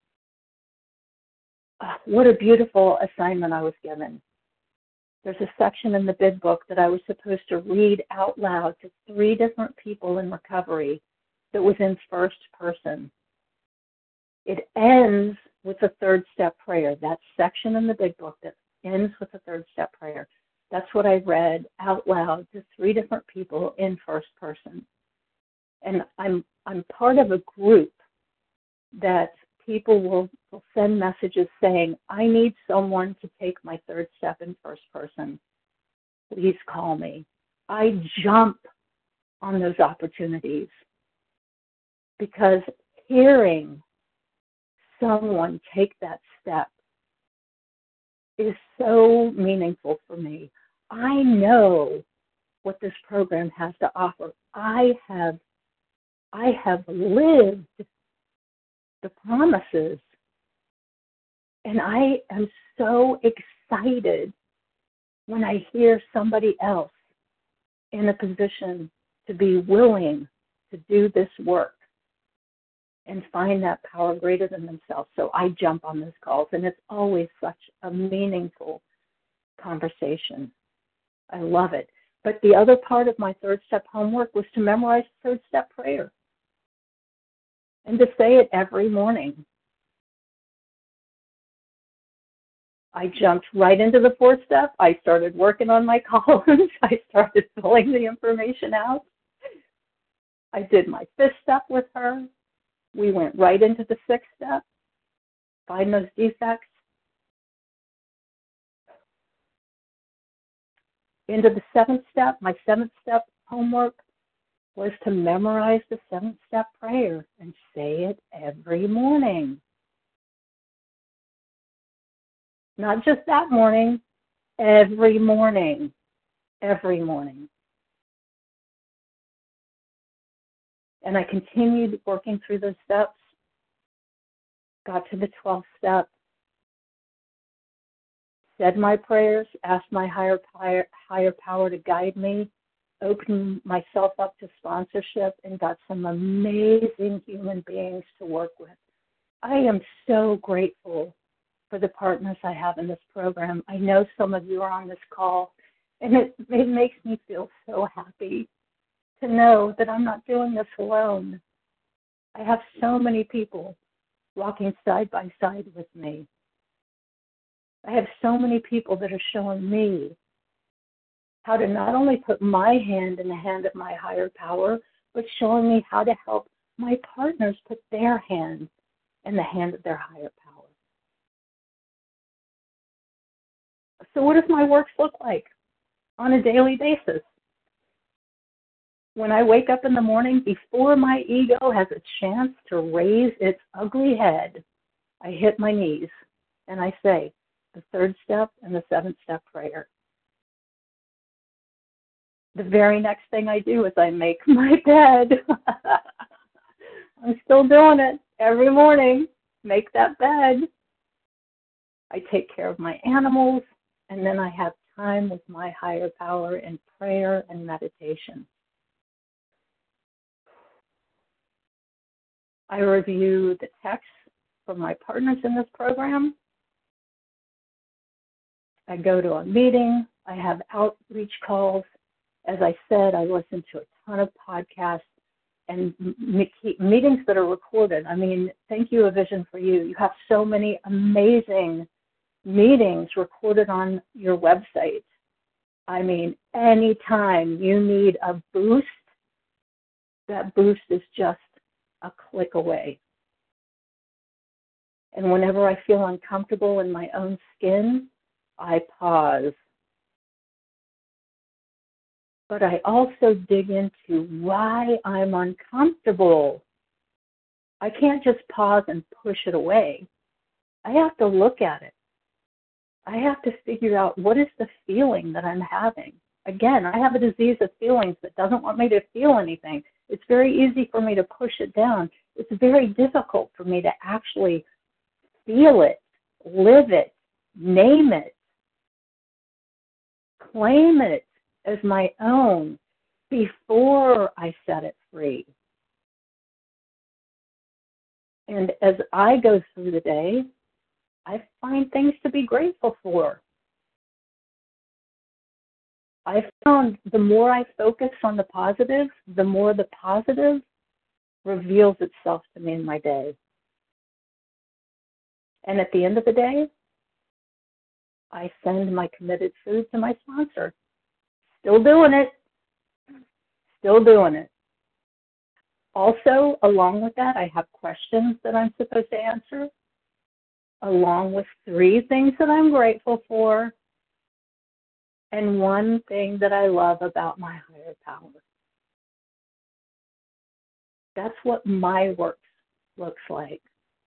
what a beautiful assignment I was given. There's a section in the bid book that I was supposed to read out loud to 3 different people in recovery that was in first person. It ends with the third step prayer, that section in the big book that ends with the third step prayer. That's what I read out loud to 3 different people in first person. And I'm part of a group that people will send messages saying, I need someone to take my third step in first person. Please call me. I jump on those opportunities because hearing someone take that step is so meaningful for me. I know what this program has to offer. I have lived the promises, and I am so excited when I hear somebody else in a position to be willing to do this work and find that power greater than themselves. So I jump on those calls, and it's always such a meaningful conversation. I love it. But the other part of my third step homework was to memorize the third step prayer and to say it every morning. I jumped right into the fourth step. I started working on my columns. I started filling the information out. I did my fifth step with her. We went right into the sixth step, find those defects. Into the seventh step, my seventh step homework was to memorize the seventh step prayer and say it every morning. Not just that morning, every morning. Every morning. And I continued working through those steps, got to the 12th step, said my prayers, asked my higher power to guide me, opened myself up to sponsorship, and got some amazing human beings to work with. I am so grateful for the partners I have in this program. I know some of you are on this call, and it makes me feel so happy to know that I'm not doing this alone. I have so many people walking side by side with me. I have so many people that are showing me how to not only put my hand in the hand of my higher power, but showing me how to help my partners put their hand in the hand of their higher power. So what does my works look like on a daily basis? When I wake up in the morning, before my ego has a chance to raise its ugly head, I hit my knees and I say the third step and the seventh step prayer. The very next thing I do is I make my bed. I'm still doing it every morning. Make that bed. I take care of my animals, and then I have time with my higher power in prayer and meditation. I review the texts from my partners in this program. I go to a meeting. I have outreach calls. As I said, I listen to a ton of podcasts and meetings that are recorded. I mean, thank you, A Vision for You. You have so many amazing meetings recorded on your website. I mean, anytime you need a boost, that boost is just a click away. And whenever I feel uncomfortable in my own skin, I pause. But I also dig into why I'm uncomfortable. I can't just pause and push it away. I have to look at it. I have to figure out what is the feeling that I'm having. Again, I have a disease of feelings that doesn't want me to feel anything. It's very easy for me to push it down. It's very difficult for me to actually feel it, live it, name it, claim it as my own before I set it free. And as I go through the day, I find things to be grateful for. I found the more I focus on the positive, the more the positive reveals itself to me in my day. And at the end of the day, I send my committed food to my sponsor. Still doing it. Still doing it. Also, along with that, I have questions that I'm supposed to answer, along with 3 things that I'm grateful for, and 1 thing that I love about my higher power. That's what my work looks like.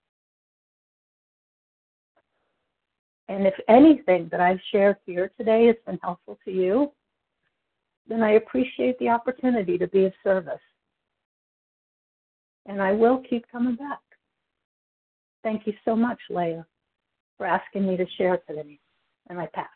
And if anything that I've shared here today has been helpful to you, then I appreciate the opportunity to be of service. And I will keep coming back. Thank you so much, Leah, for asking me to share today. And I pass.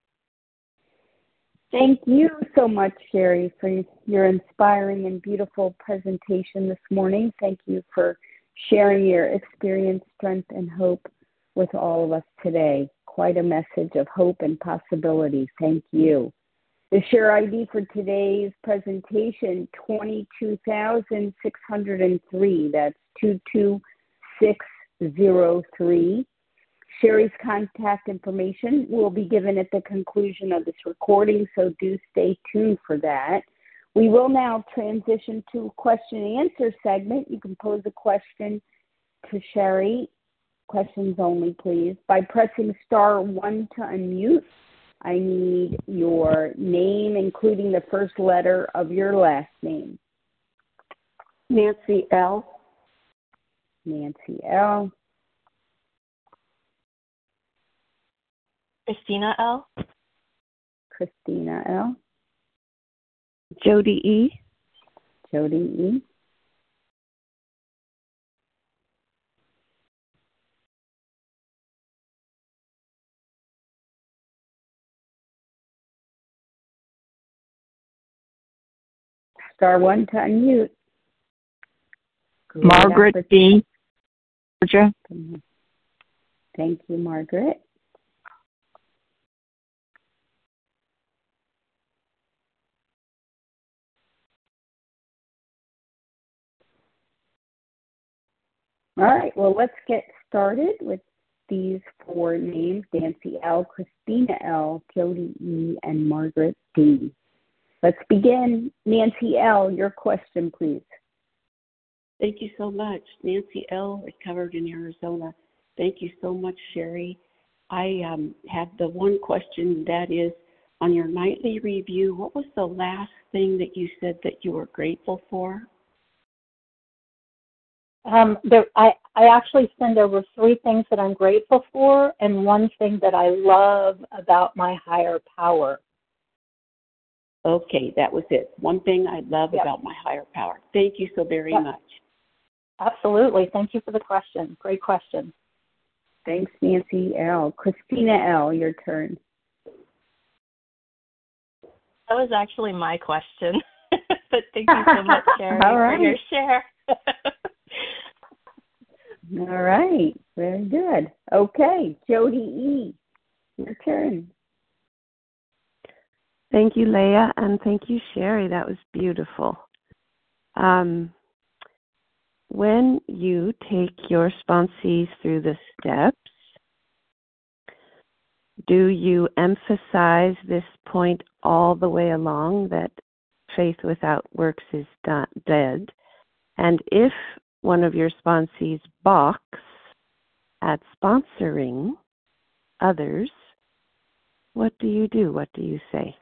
Thank you so much, Sherry, for your inspiring and beautiful presentation this morning. Thank you for sharing your experience, strength, and hope with all of us today. Quite a message of hope and possibility. Thank you. The share ID for today's presentation, 22,603. That's 22603. Sherry's contact information will be given at the conclusion of this recording, so do stay tuned for that. We will now transition to a question and answer segment. You can pose a question to Sherry, questions only, please, by pressing *1 to unmute. I need your name, including the first letter of your last name. Nancy L. Nancy L. Christina L. Christina L. Jody E. Jody E. *1 to unmute. Margaret D. Georgia. Thank you, Margaret. All right, well, let's get started with these 4 names: Nancy L., Christina L., Jody E., and Margaret D. Let's begin. Nancy L., your question, please. Thank you so much. Nancy L., recovered in Arizona. Thank you so much, Sherry. I have the one question that is, on your nightly review, what was the last thing that you said that you were grateful for? I actually send over 3 things that I'm grateful for and 1 thing that I love about my higher power. Okay, that was it. One thing I love about my higher power. Thank you so very much. Absolutely. Thank you for the question. Great question. Thanks, Nancy L. Christina L., your turn. That was actually my question. But thank you so much, Sherry, for your share. All right. Very good. Okay. Jody E., your turn. Thank you, Leah, and thank you, Sherry. That was beautiful. When you take your sponsees through the steps, do you emphasize this point all the way along, that faith without works is dead? And if one of your sponsees balks at sponsoring others, what do you do? What do you say?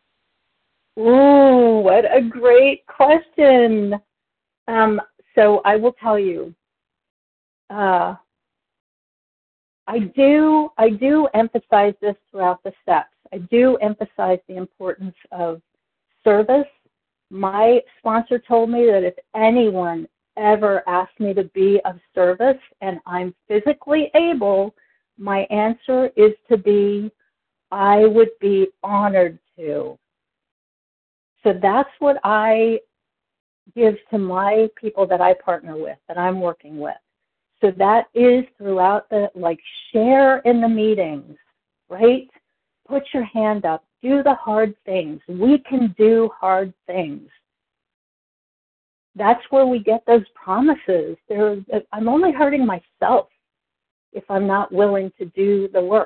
Ooh, what a great question. So I will tell you, I do emphasize this throughout the steps. I do emphasize the importance of service. My sponsor told me that if anyone ever asked me to be of service and I'm physically able, my answer is to be, I would be honored to. So that's what I give to my people that I partner with, that I'm working with. So that is throughout the, share in the meetings, right? Put your hand up. Do the hard things. We can do hard things. That's where we get those promises. I'm only hurting myself if I'm not willing to do the work.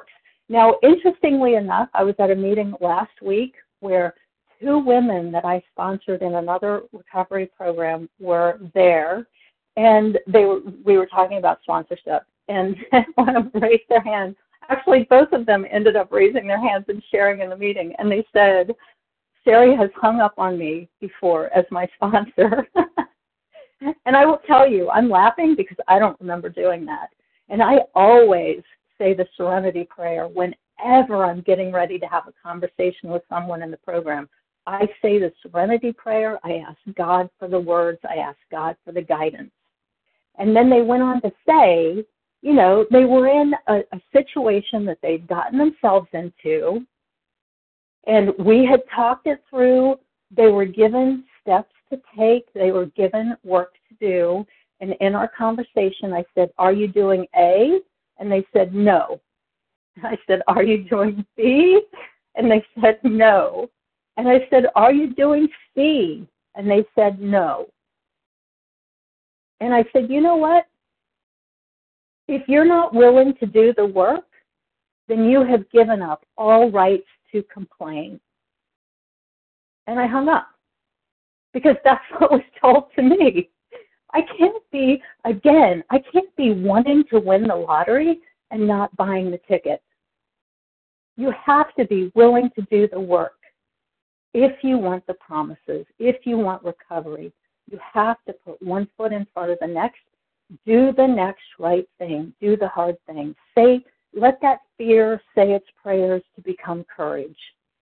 Now, interestingly enough, I was at a meeting last week where 2 women that I sponsored in another recovery program were there, and we were talking about sponsorship, and one of them raised their hand. Actually, both of them ended up raising their hands and sharing in the meeting, and they said, Sherry has hung up on me before as my sponsor. And I will tell you, I'm laughing because I don't remember doing that. And I always say the Serenity Prayer whenever I'm getting ready to have a conversation with someone in the program. I say the Serenity Prayer. I ask God for the words. I ask God for the guidance. And then they went on to say, you know, they were in a situation that they'd gotten themselves into, and we had talked it through. They were given steps to take. They were given work to do. And in our conversation, I said, are you doing A? And they said, no. I said, are you doing B? And they said, no. And I said, are you doing C? And they said, no. And I said, you know what? If you're not willing to do the work, then you have given up all rights to complain. And I hung up because that's what was told to me. I can't be wanting to win the lottery and not buying the ticket. You have to be willing to do the work. If you want the promises, if you want recovery, you have to put one foot in front of the next. Do the next right thing. Do the hard thing. Let that fear say its prayers to become courage.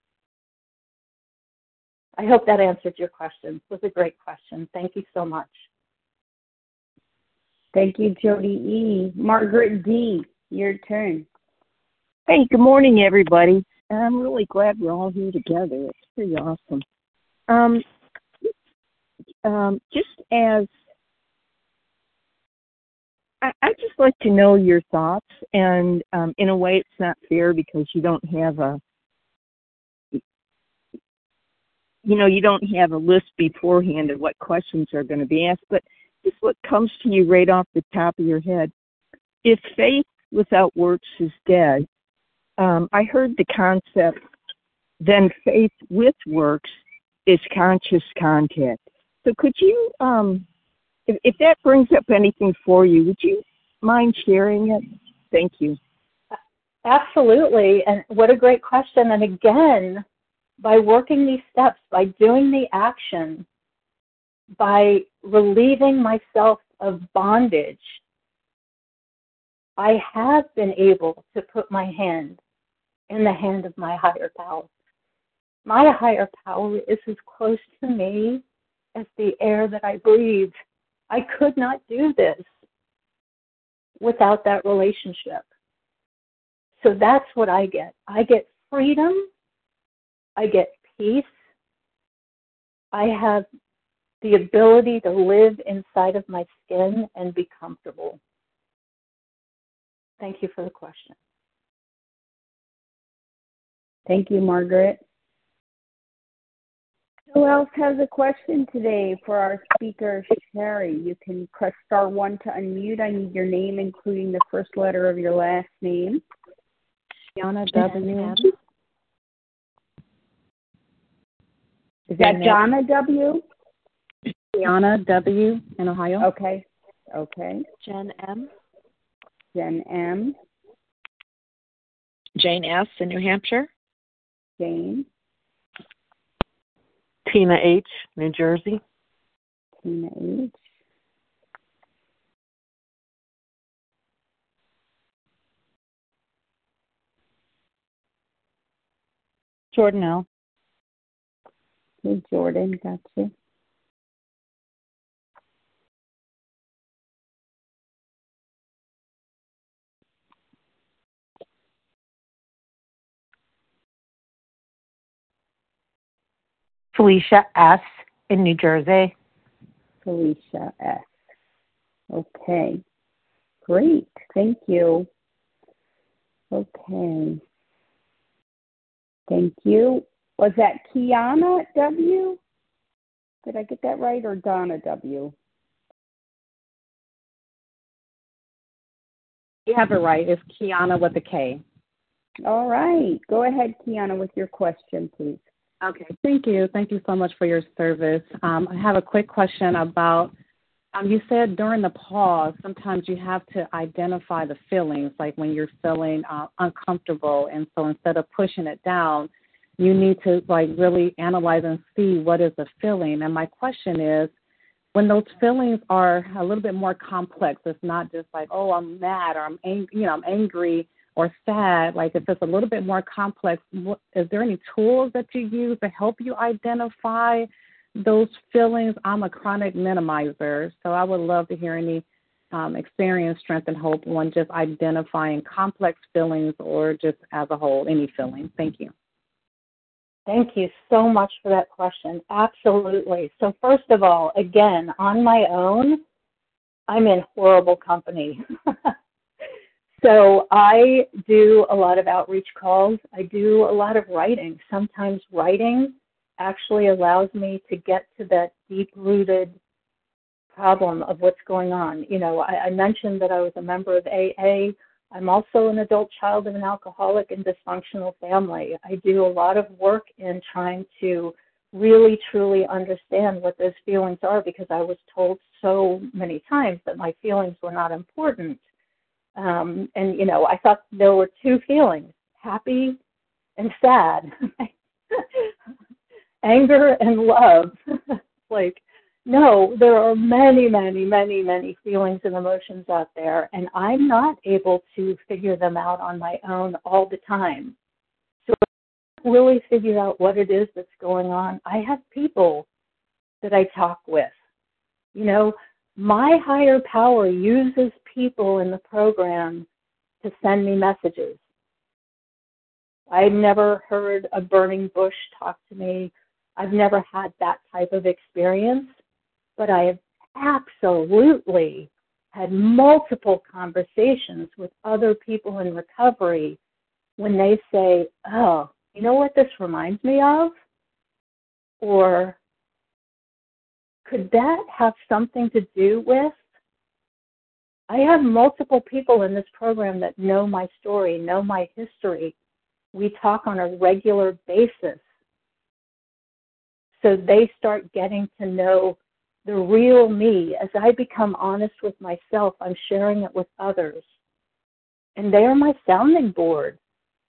I hope that answered your question. It was a great question. Thank you so much. Thank you, Jody E. Margaret D., your turn. Hey, good morning, everybody. I'm really glad we're all here together. It's pretty awesome. Just as I just like to know your thoughts, and in a way, it's not fair because you don't have a list beforehand of what questions are going to be asked. But just what comes to you right off the top of your head: if faith without works is dead, I heard the concept, then faith with works is conscious contact. So could you, if that brings up anything for you, would you mind sharing it? Thank you. Absolutely. And what a great question. And again, by working these steps, by doing the action, by relieving myself of bondage, I have been able to put my hand in the hand of my higher power. My higher power is as close to me as the air that I breathe. I could not do this without that relationship. So that's what I get. I get freedom. I get peace. I have the ability to live inside of my skin and be comfortable. Thank you for the question. Thank you, Margaret. Who else has a question today for our speaker, Sherry? You can press *1 to unmute. I need your name, including the first letter of your last name. Yana W. Is that Jonna W? Yana W. in Ohio. Okay. Jen M. Jen M. Jane S. in New Hampshire. Jane. Tina H., New Jersey. Tina H. Jordan L. Hey, Jordan, gotcha. Felicia S. in New Jersey. Felicia S. Okay. Great. Thank you. Okay. Thank you. Was that Kiana W? Did I get that right, or Donna W? You have it right. It's Kiana with a K. All right. Go ahead, Kiana, with your question, please. Okay, thank you. Thank you so much for your service. I have a quick question about, you said during the pause, sometimes you have to identify the feelings, like when you're feeling uncomfortable. And so instead of pushing it down, you need to like really analyze and see what is the feeling. And my question is, when those feelings are a little bit more complex, it's not just like, oh, I'm mad or I'm angry or sad. Like if it's a little bit more complex, is there any tools that you use to help you identify those feelings? I'm a chronic minimizer, so I would love to hear any experience, strength, and hope on just identifying complex feelings or just as a whole, any feeling. Thank you. Thank you so much for that question. Absolutely. So first of all, again, on my own, I'm in horrible company. So I do a lot of outreach calls. I do a lot of writing. Sometimes writing actually allows me to get to that deep-rooted problem of what's going on. You know, I mentioned that I was a member of AA. I'm also an adult child of an alcoholic and dysfunctional family. I do a lot of work in trying to really, truly understand what those feelings are because I was told so many times that my feelings were not important. And, you know, I thought there were two feelings, happy and sad, anger and love. Like, no, there are many, many, many, many feelings and emotions out there, and I'm not able to figure them out on my own all the time. So I really figure out what it is that's going on. I have people that I talk with. You know, my higher power uses people in the program to send me messages. I've never heard a burning bush talk to me. I've never had that type of experience. But I have absolutely had multiple conversations with other people in recovery when they say, oh, you know what this reminds me of? Or could that have something to do with? I have multiple people in this program that know my story, know my history. We talk on a regular basis. So they start getting to know the real me. As I become honest with myself, I'm sharing it with others. And they are my sounding board.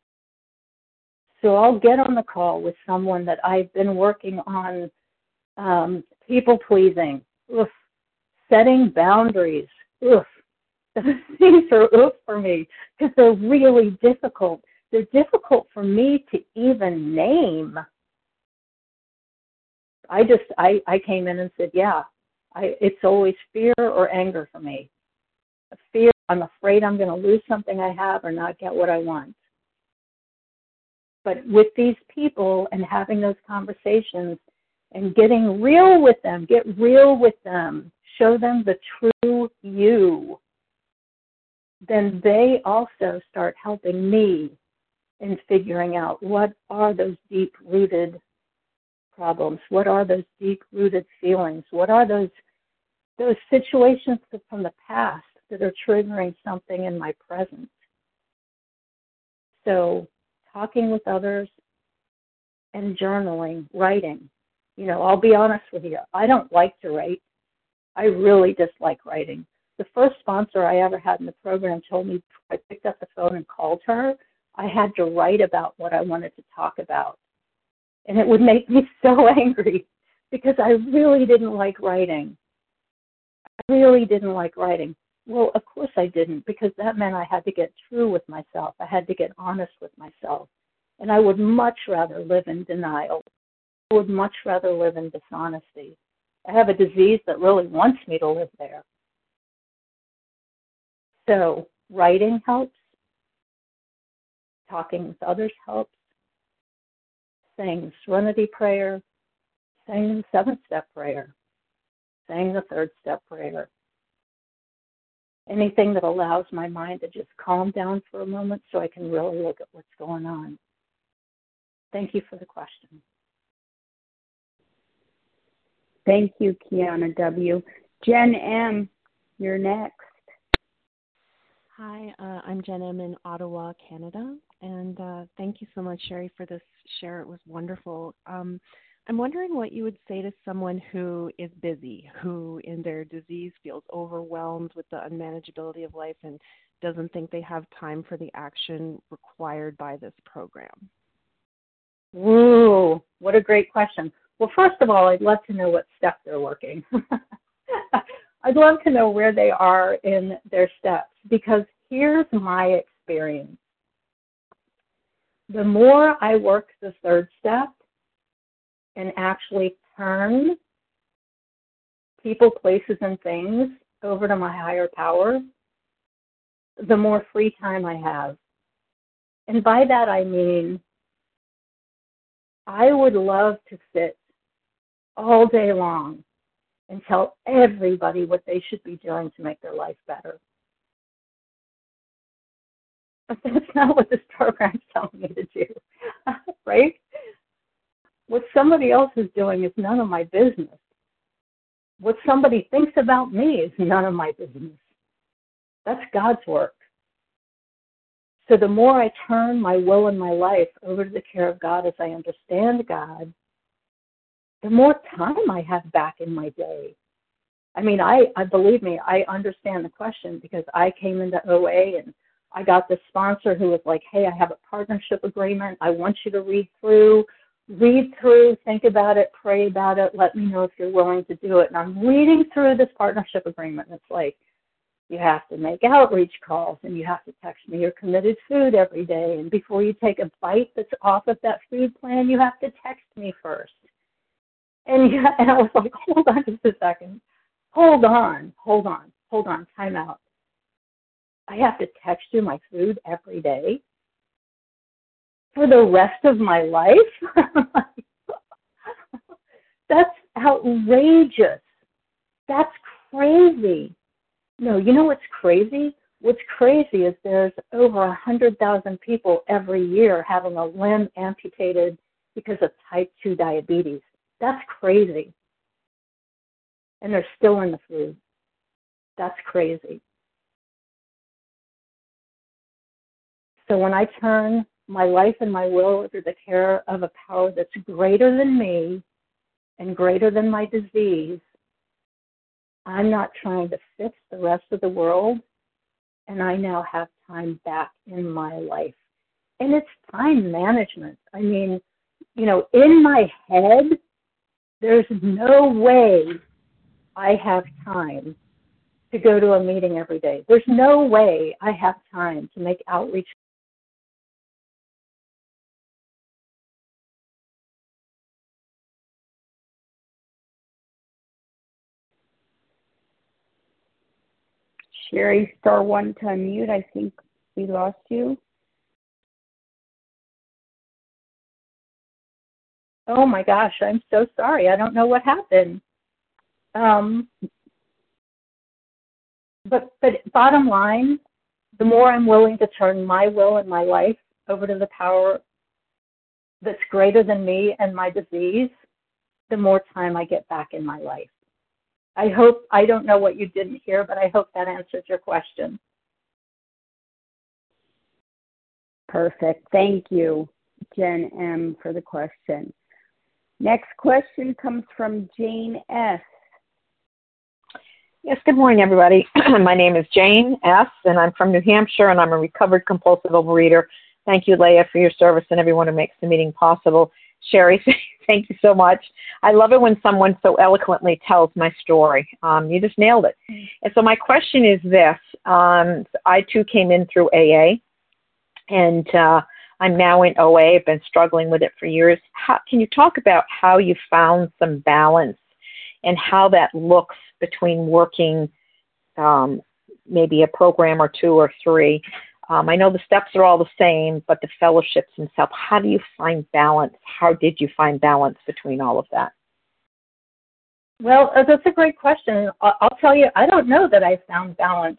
So I'll get on the call with someone that I've been working on people-pleasing, setting boundaries. These are for me because they're really difficult. They're difficult for me to even name. I came in and said, yeah, it's always fear or anger for me. Fear, I'm afraid I'm going to lose something I have or not get what I want. But with these people and having those conversations and getting real with them, get real with them, show them the true you, then they also start helping me in figuring out what are those deep-rooted problems, what are those deep-rooted feelings, what are those situations from the past that are triggering something in my present. So talking with others and journaling, writing. You know, I'll be honest with you, I don't like to write. I really dislike writing. The first sponsor I ever had in the program told me I picked up the phone and called her, I had to write about what I wanted to talk about. And it would make me so angry because I really didn't like writing. I really didn't like writing. Well, of course I didn't, because that meant I had to get true with myself. I had to get honest with myself. And I would much rather live in denial. I would much rather live in dishonesty. I have a disease that really wants me to live there. So writing helps. Talking with others helps. Saying the Serenity Prayer. Saying the 7-step prayer. Saying the 3rd-step prayer. Anything that allows my mind to just calm down for a moment so I can really look at what's going on. Thank you for the question. Thank you, Kiana W. Jen M., you're next. Hi, I'm Jen M. in Ottawa, Canada. And thank you so much, Sherry, for this share. It was wonderful. I'm wondering what you would say to someone who is busy, who in their disease feels overwhelmed with the unmanageability of life and doesn't think they have time for the action required by this program. Ooh, what a great question. Well, first of all, I'd love to know what step they're working. I'd love to know where they are in their steps, because here's my experience. The more I work the third step and actually turn people, places, and things over to my higher power, the more free time I have. And by that I mean I would love to sit all day long and tell everybody what they should be doing to make their life better. But that's not what this program's telling me to do, right? What somebody else is doing is none of my business. What somebody thinks about me is none of my business. That's God's work. So the more I turn my will and my life over to the care of God as I understand God, the more time I have back in my day. I mean, I believe me, I understand the question, because I came into OA and I got this sponsor who was like, hey, I have a partnership agreement. I want you to read through, think about it, pray about it, let me know if you're willing to do it. And I'm reading through this partnership agreement, and it's like, you have to make outreach calls, and you have to text me your committed food every day. And before you take a bite that's off of that food plan, you have to text me first. And I was like, hold on just a second. Hold on, time out. I have to text you my food every day for the rest of my life? That's outrageous. That's crazy. No, you know what's crazy? What's crazy is there's over 100,000 people every year having a limb amputated because of type 2 diabetes. That's crazy. And they're still in the food. That's crazy. So when I turn my life and my will over the care of a power that's greater than me and greater than my disease, I'm not trying to fix the rest of the world, and I now have time back in my life. And it's time management. I mean, in my head, there's no way I have time to go to a meeting every day. There's no way I have time to make outreach. Sherry, star one to unmute. I think we lost you. Oh my gosh, I'm so sorry. I don't know what happened. But bottom line, the more I'm willing to turn my will and my life over to the power that's greater than me and my disease, the more time I get back in my life. I don't know what you didn't hear, but I hope that answers your question. Perfect. Thank you, Jen M., for the question. Next question comes from Jane S. Yes, good morning, everybody. My name is Jane S., and I'm from New Hampshire, and I'm a recovered compulsive overeater. Thank you, Leah, for your service and everyone who makes the meeting possible. Sherry, thank you so much. I love it when someone so eloquently tells my story. You just nailed it. And so my question is this. I, too, came in through AA, and I'm now in OA. I've been struggling with it for years. Can you talk about how you found some balance and how that looks between working maybe a program or 2 or 3? I know the steps are all the same, but the fellowships themselves, how do you find balance? How did you find balance between all of that? Well, that's a great question. I'll tell you, I don't know that I found balance.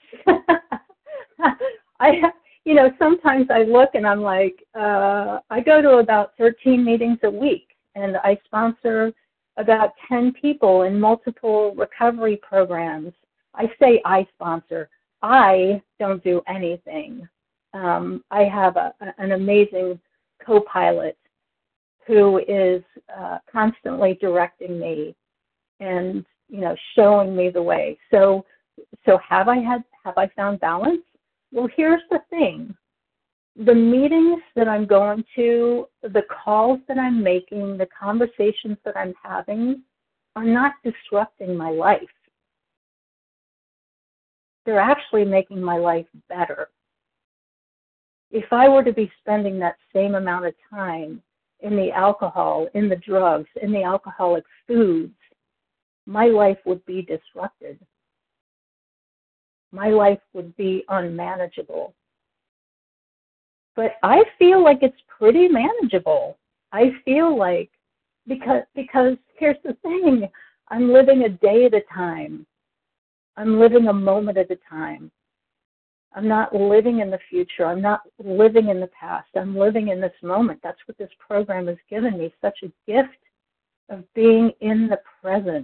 Sometimes I look and I'm like, I go to about 13 meetings a week, and I sponsor about 10 people in multiple recovery programs. I say I sponsor. I don't do anything. I have an amazing co-pilot who is constantly directing me and showing me the way. So have I found balance? Well, here's the thing. The meetings that I'm going to, the calls that I'm making, the conversations that I'm having are not disrupting my life. They're actually making my life better. If I were to be spending that same amount of time in the alcohol, in the drugs, in the alcoholic foods, my life would be disrupted. My life would be unmanageable. But I feel like it's pretty manageable. I feel like, because here's the thing, I'm living a day at a time. I'm living a moment at a time. I'm not living in the future. I'm not living in the past. I'm living in this moment. That's what this program has given me, such a gift of being in the present.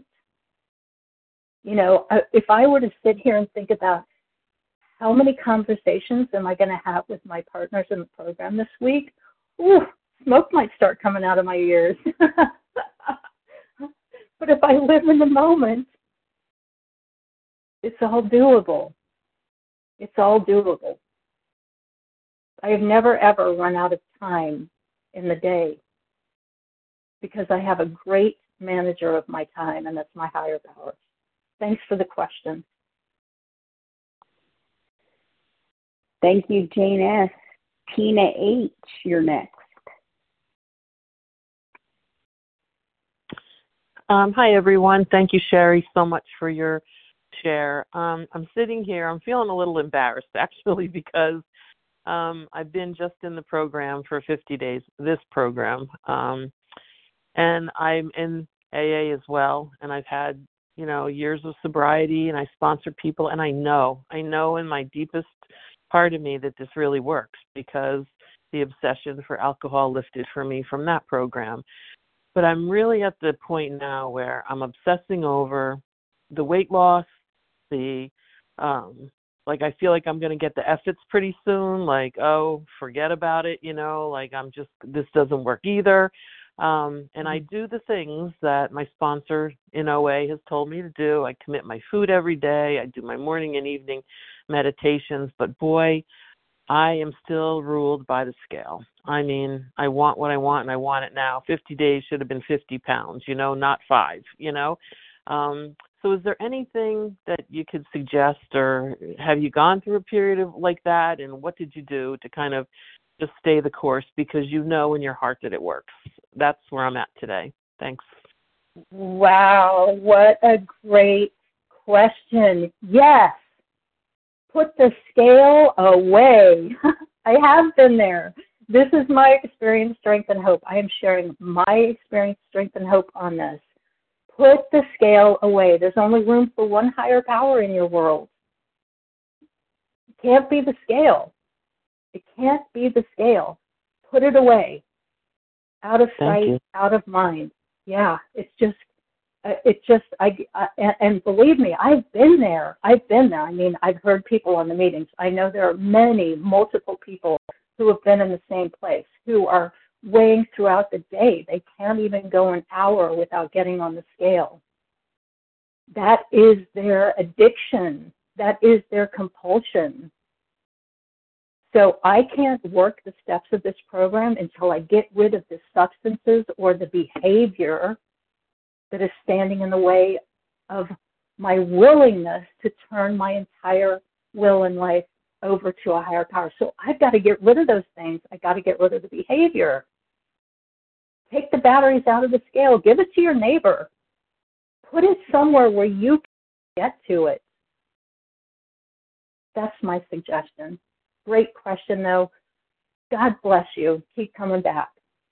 If I were to sit here and think about how many conversations am I going to have with my partners in the program this week, smoke might start coming out of my ears. But if I live in the moment, it's all doable. It's all doable. I have never, ever run out of time in the day because I have a great manager of my time, and that's my higher power. Thanks for the question. Thank you, Jane S. Tina H., you're next. Hi, everyone. Thank you, Sherry, so much for your share. I'm sitting here. I'm feeling a little embarrassed, actually, because I've been just in the program for 50 days, this program, and I'm in AA as well, and I've had, years of sobriety, and I sponsor people, and I know in my deepest part of me that this really works because the obsession for alcohol lifted for me from that program. But I'm really at the point now where I'm obsessing over the weight loss, the I feel like I'm going to get the efforts pretty soon, forget about it, this doesn't work either. And I do the things that my sponsor in OA has told me to do. I commit my food every day. I do my morning and evening meditations. But boy, I am still ruled by the scale. I mean, I want what I want, and I want it now. 50 days should have been 50 pounds, not 5, So is there anything that you could suggest, or have you gone through a period of like that, and what did you do to kind of just stay the course because you know in your heart that it works? That's where I'm at today. Thanks. Wow, what a great question. Yes, put the scale away. I have been there. This is my experience, strength, and hope. I am sharing my experience, strength, and hope on this. Put the scale away. There's only room for one higher power in your world. It can't be the scale. It can't be the scale. Put it away. Out of sight, out of mind. Yeah, and believe me, I've been there. I mean, I've heard people on the meetings. I know there are multiple people who have been in the same place, who are weighing throughout the day. They can't even go an hour without getting on the scale. That is their addiction. That is their compulsion. So I can't work the steps of this program until I get rid of the substances or the behavior that is standing in the way of my willingness to turn my entire will and life over to a higher power. So I've got to get rid of those things. I've got to get rid of the behavior. Take the batteries out of the scale. Give it to your neighbor. Put it somewhere where you can get to it. That's my suggestion. Great question, though. God bless you. Keep coming back.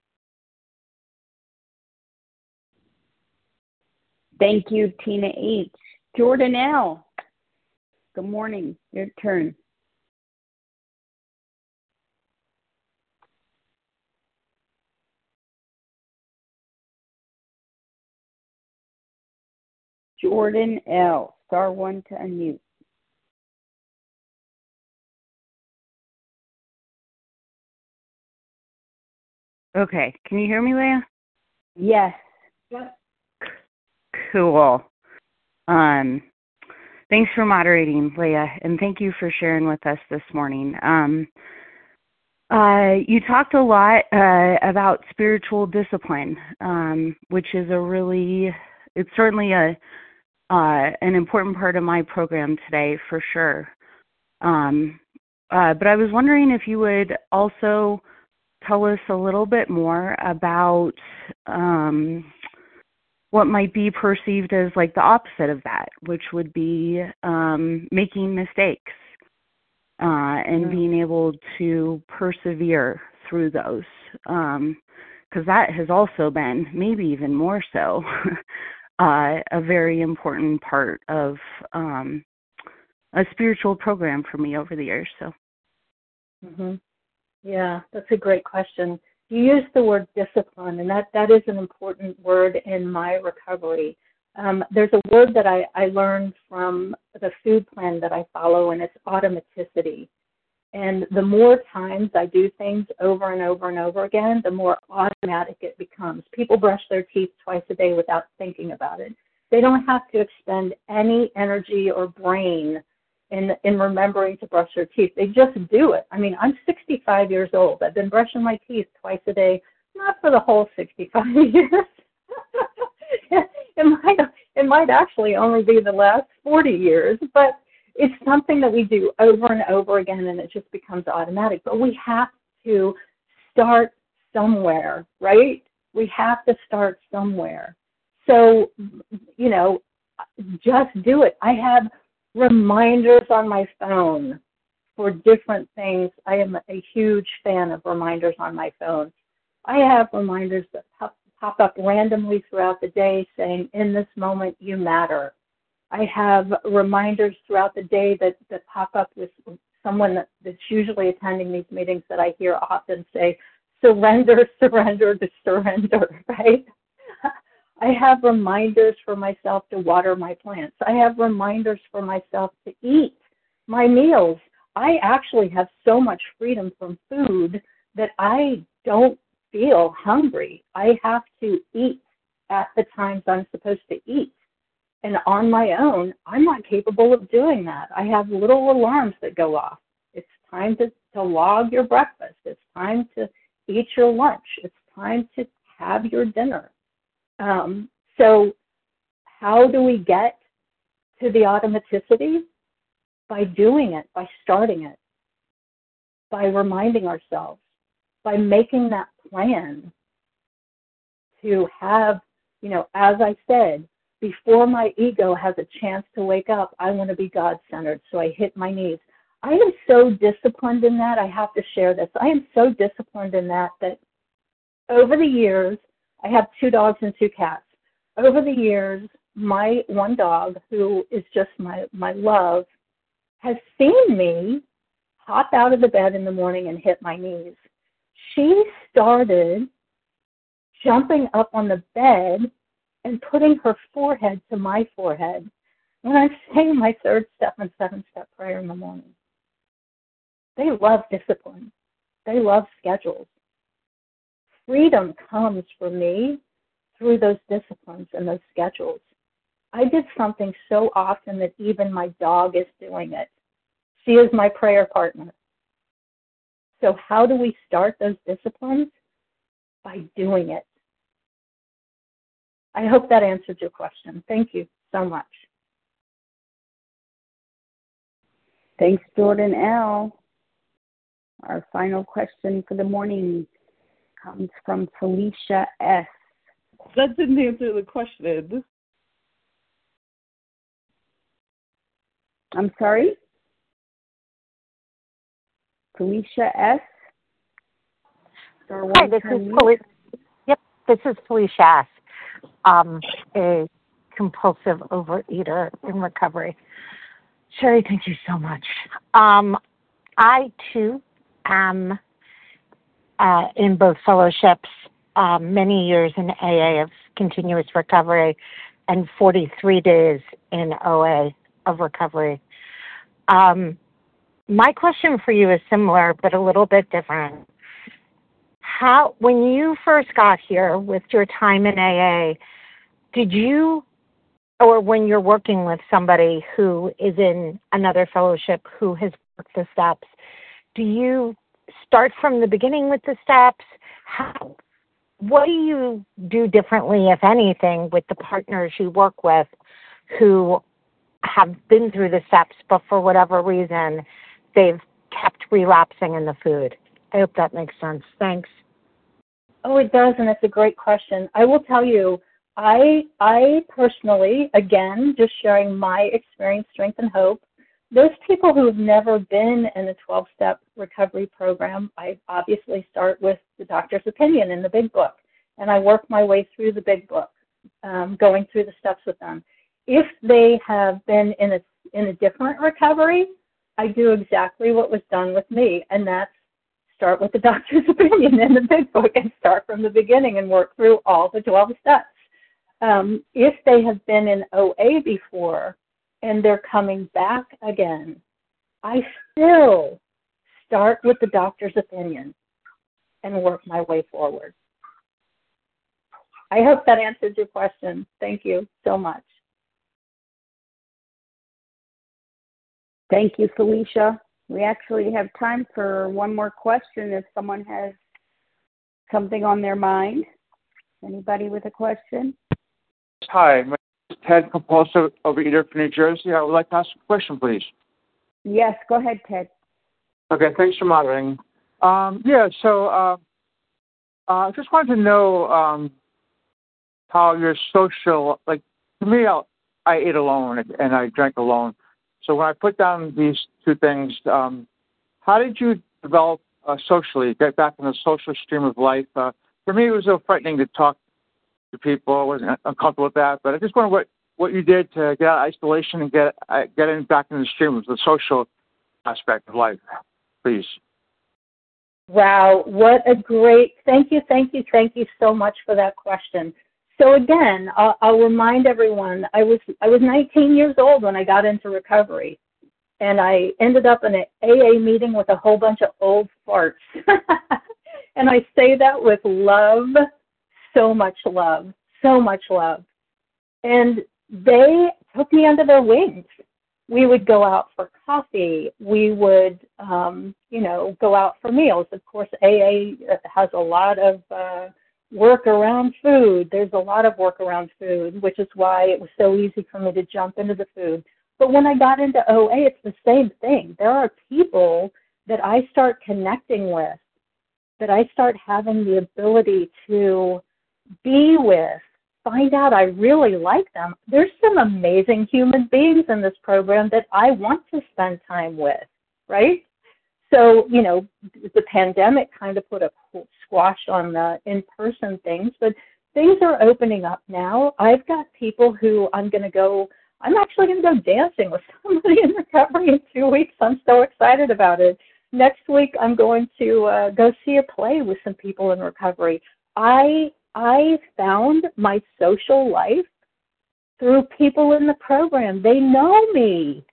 Thank you, Tina H. Jordan L. Good morning. Your turn. Jordan L. Star 1 to unmute. Okay. Can you hear me, Leah? Yes. Yep. Cool. Thanks for moderating, Leah, and thank you for sharing with us this morning. You talked a lot about spiritual discipline, which is it's certainly an important part of my program today for sure. But I was wondering if you would also tell us a little bit more about what might be perceived as like the opposite of that, which would be making mistakes and being able to persevere through those. Because that has also been, maybe even more so, a very important part of a spiritual program for me over the years. So. Mm-hmm. Yeah, that's a great question. You used the word discipline, and that is an important word in my recovery. There's a word that I learned from the food plan that I follow, and it's automaticity. And the more times I do things over and over and over again, the more automatic it becomes. People brush their teeth twice a day without thinking about it. They don't have to expend any energy or brain in remembering to brush their teeth. They just do it. I mean, I'm 65 years old. I've been brushing my teeth twice a day, not for the whole 65 years. It might actually only be the last 40 years, but it's something that we do over and over again, and it just becomes automatic. But we have to start somewhere, right? We have to start somewhere. So, just do it. I have reminders on my phone for different things. I am a huge fan of reminders on my phone. I have reminders that pop up randomly throughout the day saying, in this moment, you matter. I have reminders throughout the day that pop up with someone that's usually attending these meetings that I hear often say, surrender, surrender, to surrender, right? I have reminders for myself to water my plants. I have reminders for myself to eat my meals. I actually have so much freedom from food that I don't feel hungry. I have to eat at the times I'm supposed to eat. And on my own, I'm not capable of doing that. I have little alarms that go off. It's time to log your breakfast. It's time to eat your lunch. It's time to have your dinner. So how do we get to the automaticity? By doing it, by starting it, by reminding ourselves, by making that plan to have, as I said, before my ego has a chance to wake up, I want to be God-centered, so I hit my knees. I am so disciplined in that. I have to share this. I am so disciplined in that over the years, I have 2 dogs and 2 cats. Over the years, my one dog, who is just my love, has seen me hop out of the bed in the morning and hit my knees. She started jumping up on the bed and putting her forehead to my forehead when I'm saying my 3rd step and 7th-step prayer in the morning. They love discipline. They love schedules. Freedom comes for me through those disciplines and those schedules. I did something so often that even my dog is doing it. She is my prayer partner. So how do we start those disciplines? By doing it. I hope that answered your question. Thank you so much. Thanks, Jordan L. Our final question for the morning comes from Felicia S. That didn't answer the question. I'm sorry? Felicia S. Hi, this is Felicia S. A compulsive overeater in recovery. Sherry, thank you so much. I, too, am in both fellowships, many years in AA of continuous recovery and 43 days in OA of recovery. My question for you is similar, but a little bit different. when you first got here with your time in AA, did you, or when you're working with somebody who is in another fellowship who has worked the steps, do you start from the beginning with the steps? What do you do differently, if anything, with the partners you work with who have been through the steps, but for whatever reason, they've kept relapsing in the food? I hope that makes sense. Thanks. Oh, it does, and it's a great question. I will tell you, I personally, again, just sharing my experience, strength, and hope, those people who have never been in a 12-step recovery program, I obviously start with the doctor's opinion in the big book, and I work my way through the big book, going through the steps with them. If they have been in a different recovery, I do exactly what was done with me, and that's start with the doctor's opinion in the big book and start from the beginning and work through all the 12 steps. If they have been in OA before and they're coming back again, I still start with the doctor's opinion and work my way forward. I hope that answers your question. Thank you so much. Thank you, Felicia. We actually have time for one more question if someone has something on their mind. Anybody with a question? Hi, my name is Ted, compulsive overeater from New Jersey. I would like to ask a question, please. Yes, go ahead, Ted. Okay, thanks for moderating. I just wanted to know how your social, like, to me, I ate alone and I drank alone. So when I put down these two things, how did you develop socially, get back in the social stream of life? For me, it was so frightening to talk to people. I wasn't uncomfortable with that, but I just wonder what you did to get out of isolation and get back in the stream of the social aspect of life, please. Wow, what a great, thank you so much for that question. So again, I'll remind everyone, I was 19 years old when I got into recovery, and I ended up in an AA meeting with a whole bunch of old farts. And I say that with love, so much love. And they took me under their wings. We would go out for coffee. We would, go out for meals. Of course, AA has a lot of work around food. There's a lot of work around food, which is why it was so easy for me to jump into the food. But when I got into OA, it's the same thing. There are people that I start connecting with, that I start having the ability to be with, find out I really like them. There's some amazing human beings in this program that I want to spend time with, right? So, the pandemic kind of put a squash on the in-person things, but things are opening up now. I've got people who I'm actually going to go dancing with somebody in recovery in 2 weeks. I'm so excited about it. Next week, I'm going to go see a play with some people in recovery. I found my social life through people in the program. They know me.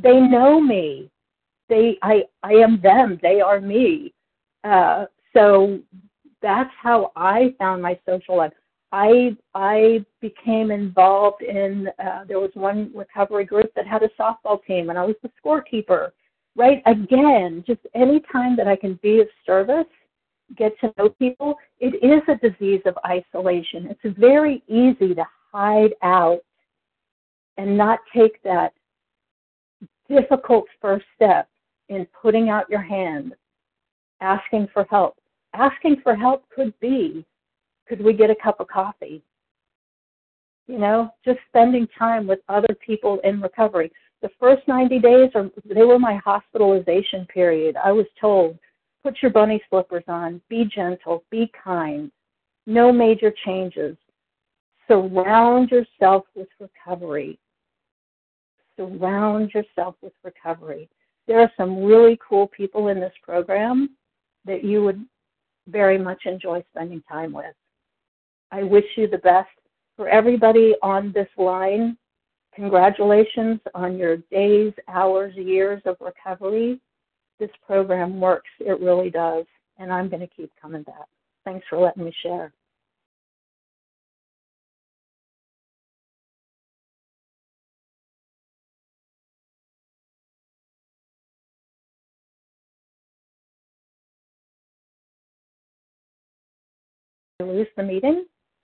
I am them. They are me. So that's how I found my social life. I became involved in, there was one recovery group that had a softball team, and I was the scorekeeper, right? Again, just any time that I can be of service, get to know people, it is a disease of isolation. It's very easy to hide out and not take that difficult first step in putting out your hand, asking for help. Asking for help could be, could we get a cup of coffee? Just spending time with other people in recovery. The first 90 days, they were my hospitalization period. I was told, put your bunny slippers on, be gentle, be kind, no major changes. Surround yourself with recovery. Surround yourself with recovery. There are some really cool people in this program that you would very much enjoy spending time with. I wish you the best. For everybody on this line, congratulations on your days, hours, years of recovery. This program works. It really does. And I'm going to keep coming back. Thanks for letting me share. Lose the meeting?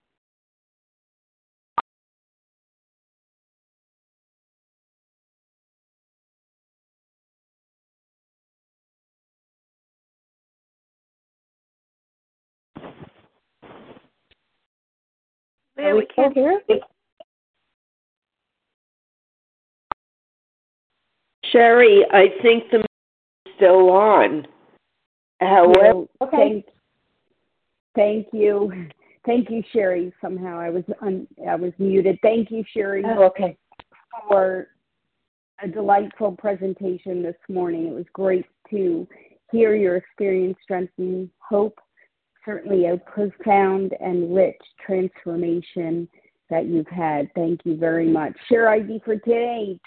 Yeah, we can't hear. Sherry, I think the meeting is still on. However, Thank you, Sherry. Somehow I was muted. Thank you, Sherry, for a delightful presentation this morning. It was great to hear your experience, strength, and hope. Certainly a profound and rich transformation that you've had. Thank you very much. Share ID for today,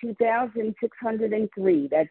22,603. That's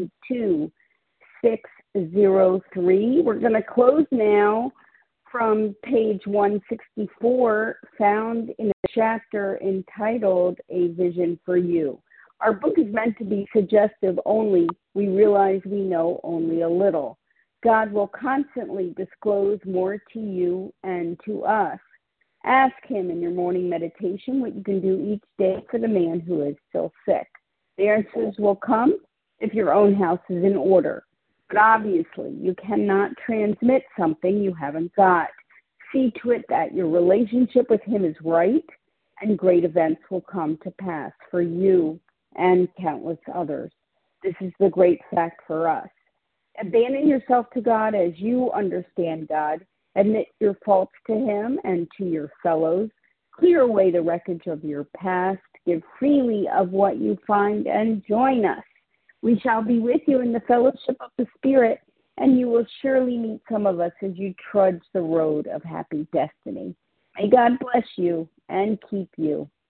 22603. We're going to close now from page 164, found in a chapter entitled A Vision for You. Our book is meant to be suggestive only. We realize we know only a little. God will constantly disclose more to you and to us. Ask him in your morning meditation what you can do each day for the man who is still sick. The answers will come if your own house is in order. But obviously, you cannot transmit something you haven't got. See to it that your relationship with him is right, and great events will come to pass for you and countless others. This is the great fact for us. Abandon yourself to God as you understand God. Admit your faults to him and to your fellows. Clear away the wreckage of your past. Give freely of what you find and join us. We shall be with you in the fellowship of the Spirit, and you will surely meet some of us as you trudge the road of happy destiny. May God bless you and keep you.